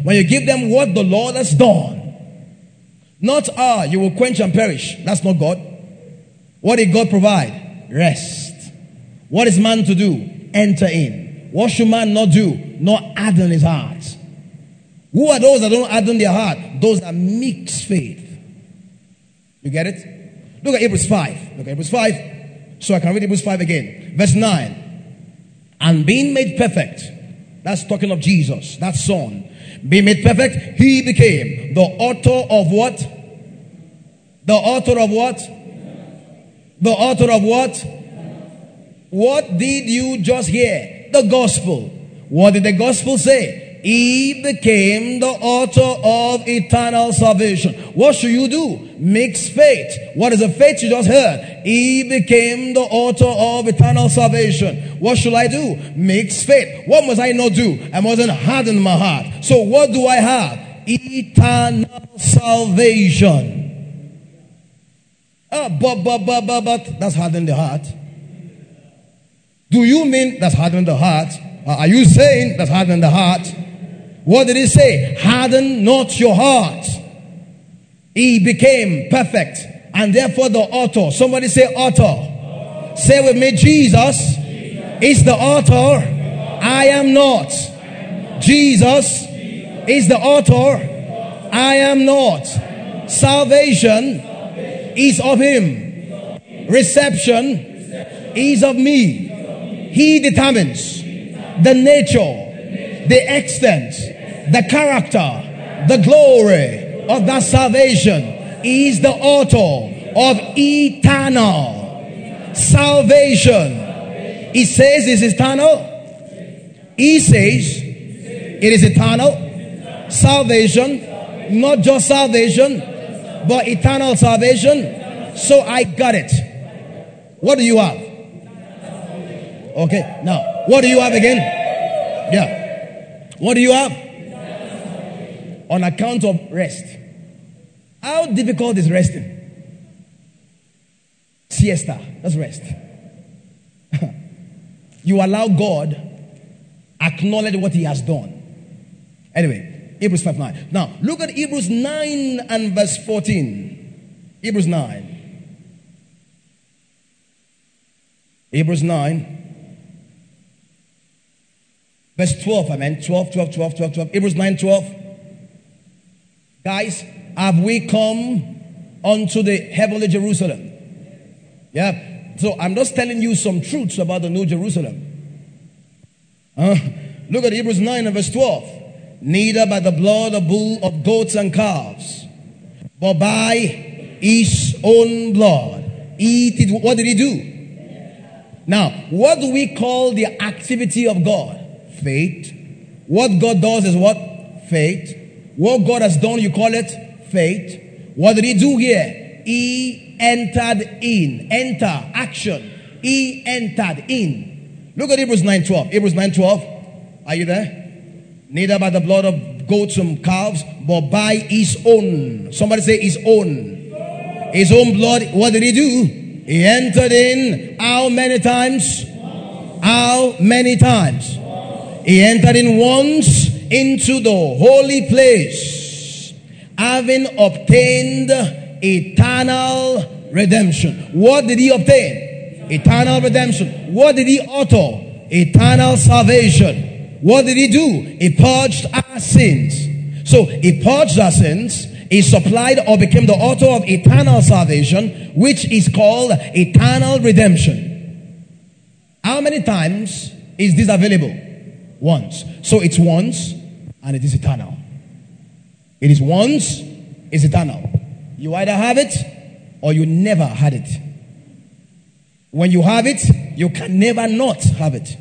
When you give them what the Lord has done. Not, ah, you will quench and perish. That's not God. What did God provide? Rest. What is man to do? Enter in. What should man not do? Not harden his heart. Who are those that don't harden their heart? Those that mix faith. You get it? Look at Hebrews five. Look at Hebrews five. So I can read Hebrews five again. Verse nine. And being made perfect. That's talking of Jesus, that son. Being made perfect, he became the author of what? The author of what? The author of what? What did you just hear? The gospel. What did the gospel say? He became the author of eternal salvation. What should you do? Mix faith. What is the faith you just heard? He became the author of eternal salvation. What should I do? Mix faith. What must I not do? I mustn't harden my heart. So what do I have? Eternal salvation. Ah, but, but, but, but, but, that's hardening the heart. Do you mean that's hardening the heart? Are you saying that's hardening the heart? What did he say? Harden not your heart. He became perfect and therefore the author. Somebody say author. Say with me, Jesus is the author. I am not. Jesus is the author. I am not. Salvation is of him. Reception is of me. He determines the nature, the extent, the character, the glory of that salvation. He is the author of eternal salvation. He says it's eternal. He says it is eternal salvation, not just salvation, but eternal salvation. So I got it. What do you have? Okay, now, what do you have again? Yeah. What do you have? On account of rest. How difficult is resting? Siesta. That's rest. You allow God acknowledge what he has done. Anyway, Hebrews five nine. Now, look at Hebrews nine and verse fourteen. Hebrews nine. Hebrews nine. Verse twelve, I meant twelve, twelve, twelve, twelve, twelve. Hebrews nine, twelve. Guys, have we come unto the heavenly Jerusalem? Yeah. So I'm just telling you some truths about the New Jerusalem. Uh, look at Hebrews nine and verse twelve. Neither by the blood of bull, of goats and calves, but by his own blood. He did, what did he do? Now, what do we call the activity of God? Faith. What God does is what? Faith. What God has done, you call it faith. What did he do here? He entered in. Enter. Action. He entered in. Look at Hebrews nine twelve. Hebrews nine twelve. Are you there? Neither by the blood of goats and calves, but by his own. Somebody say his own. His own blood. What did he do? He entered in how many times? How many times? He entered in once into the holy place, having obtained eternal redemption. What did he obtain? Eternal redemption. What did he author? Eternal salvation. What did he do? He purged our sins. So he purged our sins. He supplied or became the author of eternal salvation, which is called eternal redemption. How many times is this available? Once. So it's once and it is eternal. It is once, it's eternal. You either have it or you never had it. When you have it, you can never not have it.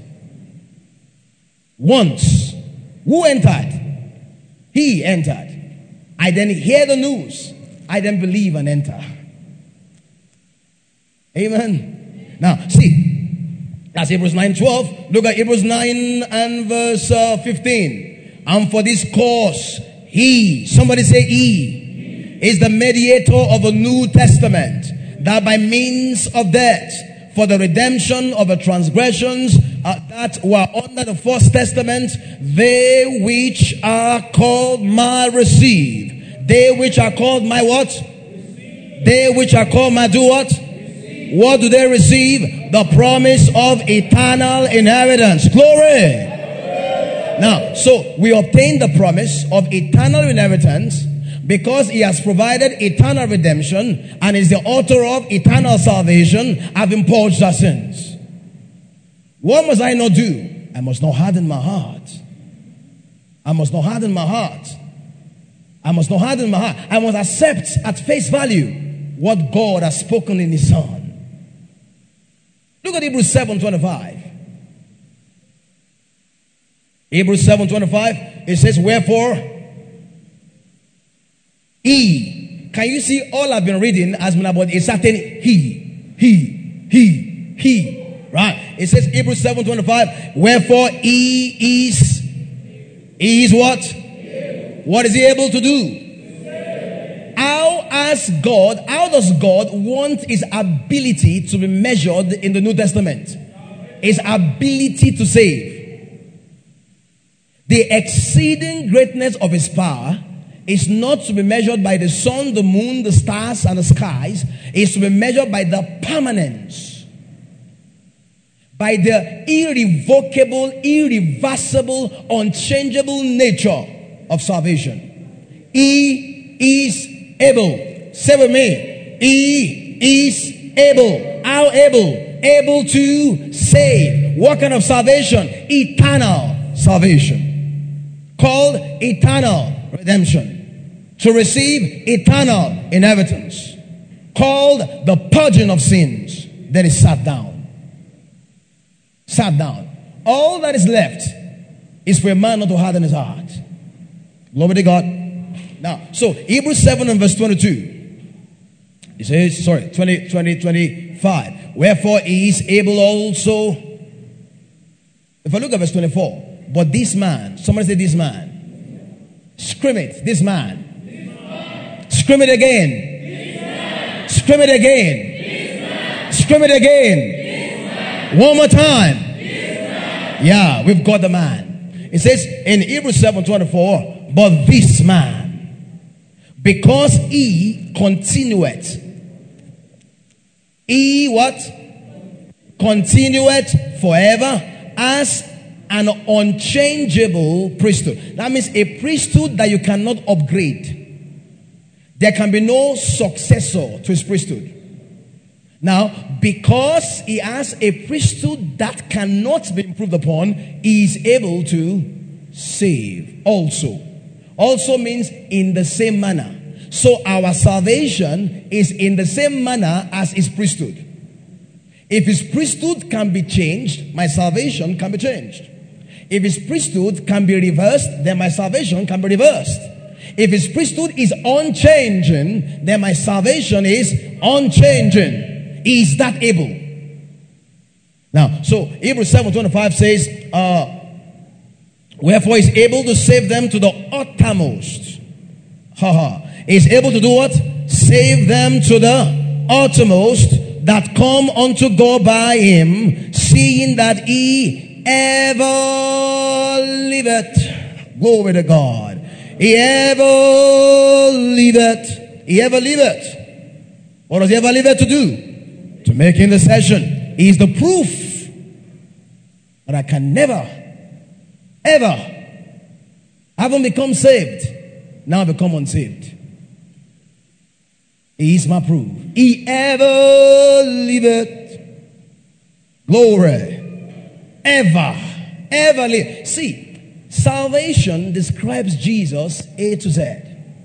Once. Who entered? He entered. I then hear the news. I then believe and enter. Amen. Now, see, that's Hebrews nine twelve. Look at Hebrews nine and verse uh, fifteen. And for this cause, he, somebody say he, is the mediator of a new testament, that by means of death, for the redemption of the transgressions uh, that were under the first testament, they which are called my receive. They which are called my what? They which are called my do what? What do they receive? The promise of eternal inheritance. Glory. Now, so we obtain the promise of eternal inheritance because he has provided eternal redemption and is the author of eternal salvation, having purged our sins. What must I not do? I must not harden my heart. I must not harden my heart. I must not harden my heart. I must accept at face value what God has spoken in his Son. Look at Hebrews seven twenty-five. Hebrews seven twenty-five. It says, wherefore, he. Can you see all I've been reading has been about a certain he. He. He. He. Right. It says Hebrews seven twenty-five. Wherefore he is. He is what? What is he able to do? How has God, how does God want his ability to be measured in the New Testament? His ability to save. The exceeding greatness of his power is not to be measured by the sun, the moon, the stars, and the skies. It is to be measured by the permanence, by the irrevocable, irreversible, unchangeable nature of salvation. He is able. Say with me. He is able. How able? Able to save. What kind of salvation? Eternal salvation. Called eternal redemption. To receive eternal inheritance. Called the purging of sins. Then he sat down. Sat down. All that is left is for a man not to harden his heart. Glory to God. Now, so Hebrews seven and verse twenty-two. It says, sorry, twenty, twenty, twenty-five. Wherefore he is able also. If I look at verse twenty-four. But this man, somebody say this man. Scream it, this man. This man. Scream it again. This man. Scream it again. This man. Scream it again. This man. One more time. This man. Yeah, we've got the man. It says in Hebrews seven twenty-four, but this man, because he continueth. He what? Continueth forever as an unchangeable priesthood. That means a priesthood that you cannot upgrade. There can be no successor to his priesthood. Now, because he has a priesthood that cannot be improved upon, he is able to save also. Also means in the same manner. So our salvation is in the same manner as his priesthood. If his priesthood can be changed, my salvation can be changed. If his priesthood can be reversed, then my salvation can be reversed. If his priesthood is unchanging, then my salvation is unchanging. He is that able. Now, so Hebrews seven twenty-five says, uh, wherefore he is able to save them to the uttermost. Ha ha. He is able to do what? Save them to the uttermost that come unto God by him, seeing that he ever liveth. Glory to God. He ever liveth. He ever liveth. What does he ever liveth to do? To make intercession. He is the proof that I can never, ever, having become saved, now become unsaved. He is my proof. He ever liveth. Glory. Ever. Ever live. See, salvation describes Jesus A to Z.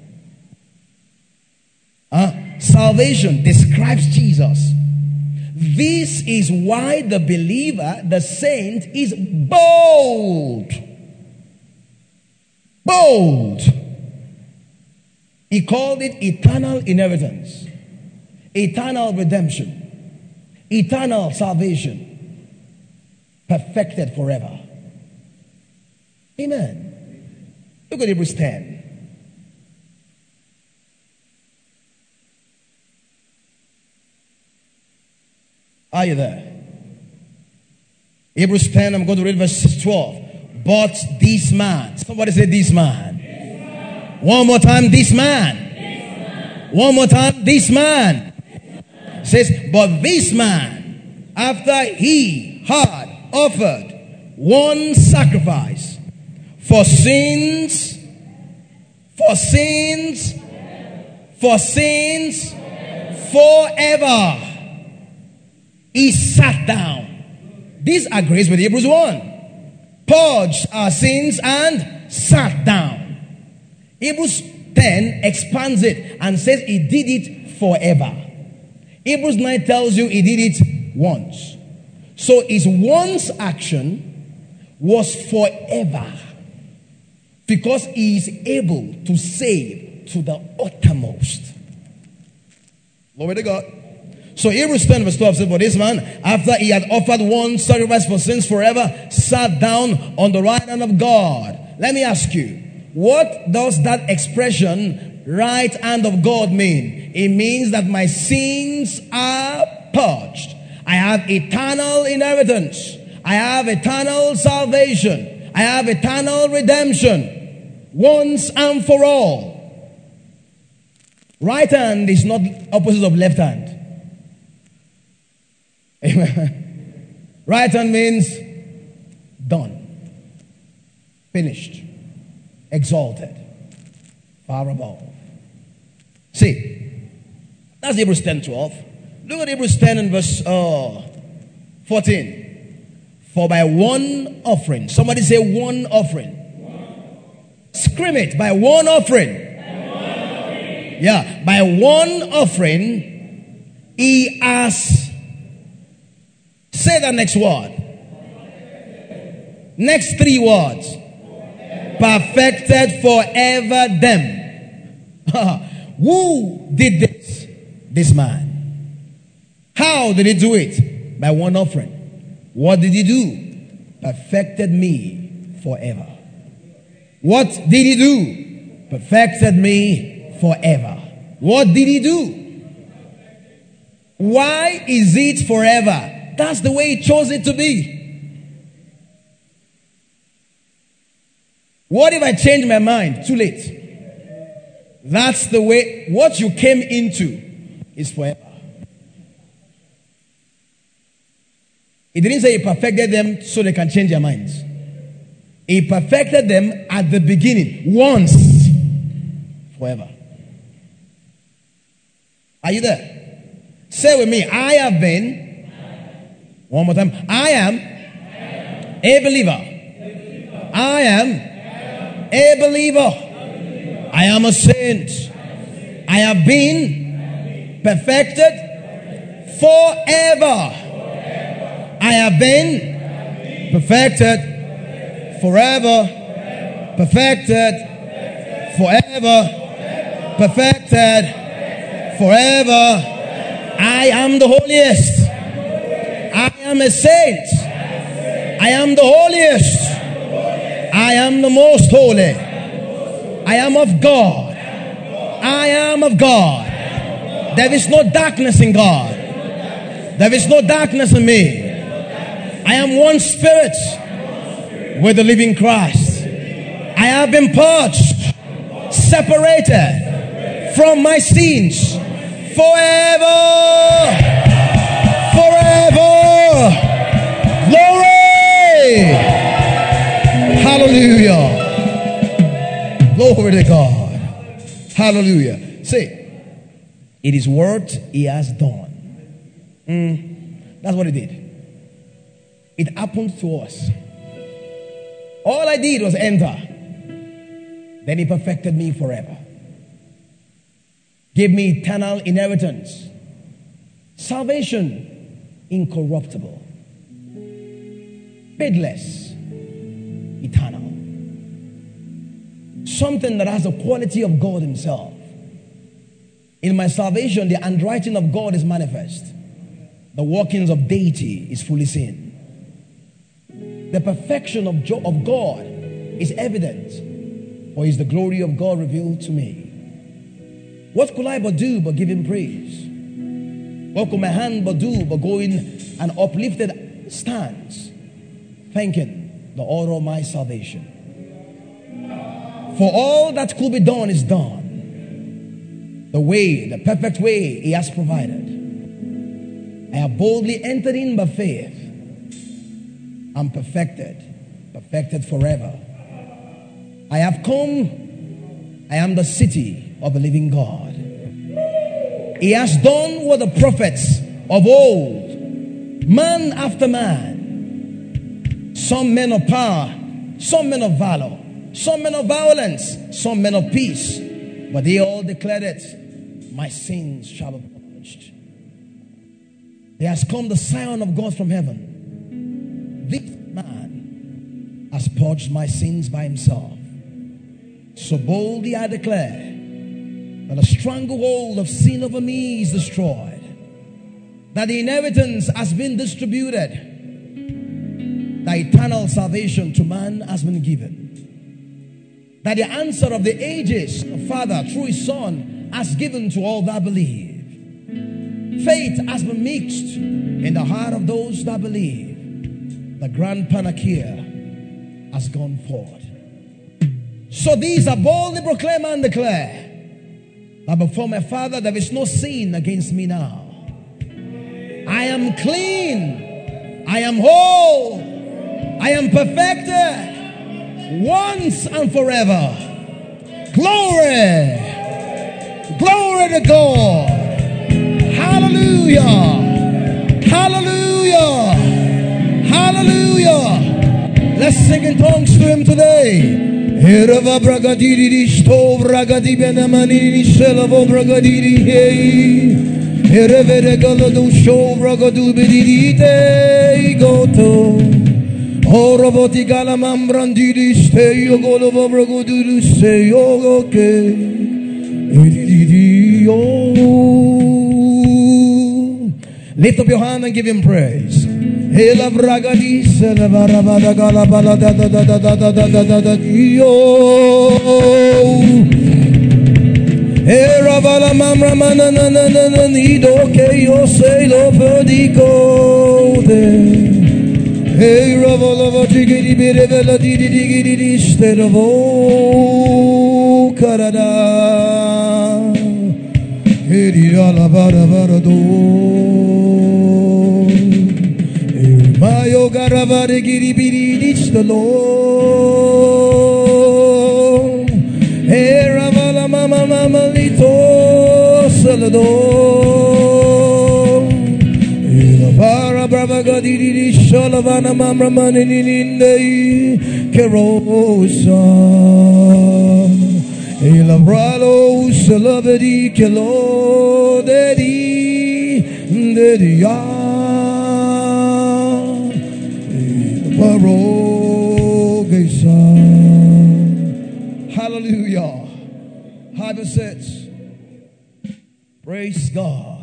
Uh, salvation describes Jesus. This is why the believer, the saint, is bold. Bold. He called it eternal inheritance, eternal redemption, eternal salvation, perfected forever. Amen. Look at Hebrews ten. Are you there? Hebrews ten, I'm going to read verse twelve. But this man, somebody say this man. This man. One more time, this man. This man. One more time, this man. Says, but this man, after he had offered one sacrifice for sins, for sins, for sins, forever, he sat down. This agrees with Hebrews one. Purged our sins and sat down. Hebrews ten expands it and says he did it forever. Hebrews nine tells you he did it once. So his once action was forever. Because he is able to save to the uttermost. Glory to God. So Hebrews ten verse twelve says, but this man, after he had offered one sacrifice for sins forever, sat down on the right hand of God. Let me ask you, what does that expression, right hand of God, mean? It means that my sins are purged. I have eternal inheritance. I have eternal salvation. I have eternal redemption. Once and for all. Right hand is not opposite of left hand. Amen. Right hand means done, finished, exalted, far above. See, that's Hebrews ten twelve. Look at Hebrews ten and verse uh, fourteen. For by one offering, somebody say one offering. One. Scream it, by one offering. By one offering. Yeah, by one offering, he has. Say the next word. Next three words. Perfected forever them. Who did this? This man. How did he do it? By one offering. What did he do? Perfected me forever. What did he do? Perfected me forever. What did he do? Why is it forever? That's the way he chose it to be. What if I change my mind? Too late. That's the way. What you came into is forever. He didn't say he perfected them so they can change their minds. He perfected them at the beginning, once, forever. Are you there? Say with me, I have been. One more time. I am a believer. I am a believer. I am a saint. I have been perfected forever. I have been perfected forever. Perfected forever. Perfected forever. I am the holiest. I am a saint. I am the holiest. I am the most holy. I am of God. I am of God. There is no darkness in God. There is no darkness in me. I am one spirit with the living Christ. I have been purged, separated from my sins forever. Forever. Glory. Hallelujah. Glory to God. Hallelujah. Say, it is what he has done. Mm, that's what he did. It happened to us. All I did was enter. Then he perfected me forever. Gave me eternal inheritance. Salvation, incorruptible. Faithless, eternal. Something that has the quality of God himself. In my salvation, the handwriting of God is manifest. The workings of deity is fully seen. The perfection of, jo- of God is evident, for is the glory of God revealed to me. What could I but do but give him praise? What could my hand but do but go in an uplifted stance thanking the author of my salvation. For all that could be done is done. The way, the perfect way He has provided. I have boldly entered in by faith. I'm perfected, perfected forever. I have come, I am the city of the living God. He has done what the prophets of old, man after man, some men of power, some men of valor, some men of violence, some men of peace, but they all declared it, my sins shall be purged. There has come the Scion of God from heaven. This man has purged my sins by himself. So boldly I declare that the stranglehold of sin over me is destroyed. That the inheritance has been distributed. That eternal salvation to man has been given. That the answer of the ages, the Father through His Son, has given to all that believe. Faith has been mixed in the heart of those that believe. The grand panacea has gone forth. So these are boldly proclaim and declare that before my Father there is no sin against me now. I am clean. I am whole. I am perfected once and forever. Glory. Glory to God. Hallelujah. Hallelujah. Hallelujah. Let's sing in tongues to Him today. Herava bragadiri sto bragadi benamani selavo bragadiri hey. Herevere galadu show bragadu bedite goto. Oroboti galamam brandiri stay yo golova bragadu say yo okay. Lift up your hand and give Him praise. Hela bragadi selava rabada galabala da da da da da da da da da yo. Hera vala mamra mana na na na na nido ke yo say lo perdiko de. Hera vala vati giri bere vela di di di di di sterovo karada. Heri ala bara bara do. Mayo garavare giri biri dich the Lord. Hey ravala mama mama lito salado. Ila para brava gadiri di shalavana mamra manini nei kerosa. Ila bralo salavedi kelo dedi dedi ya. Hallelujah. Have a seat. Praise God.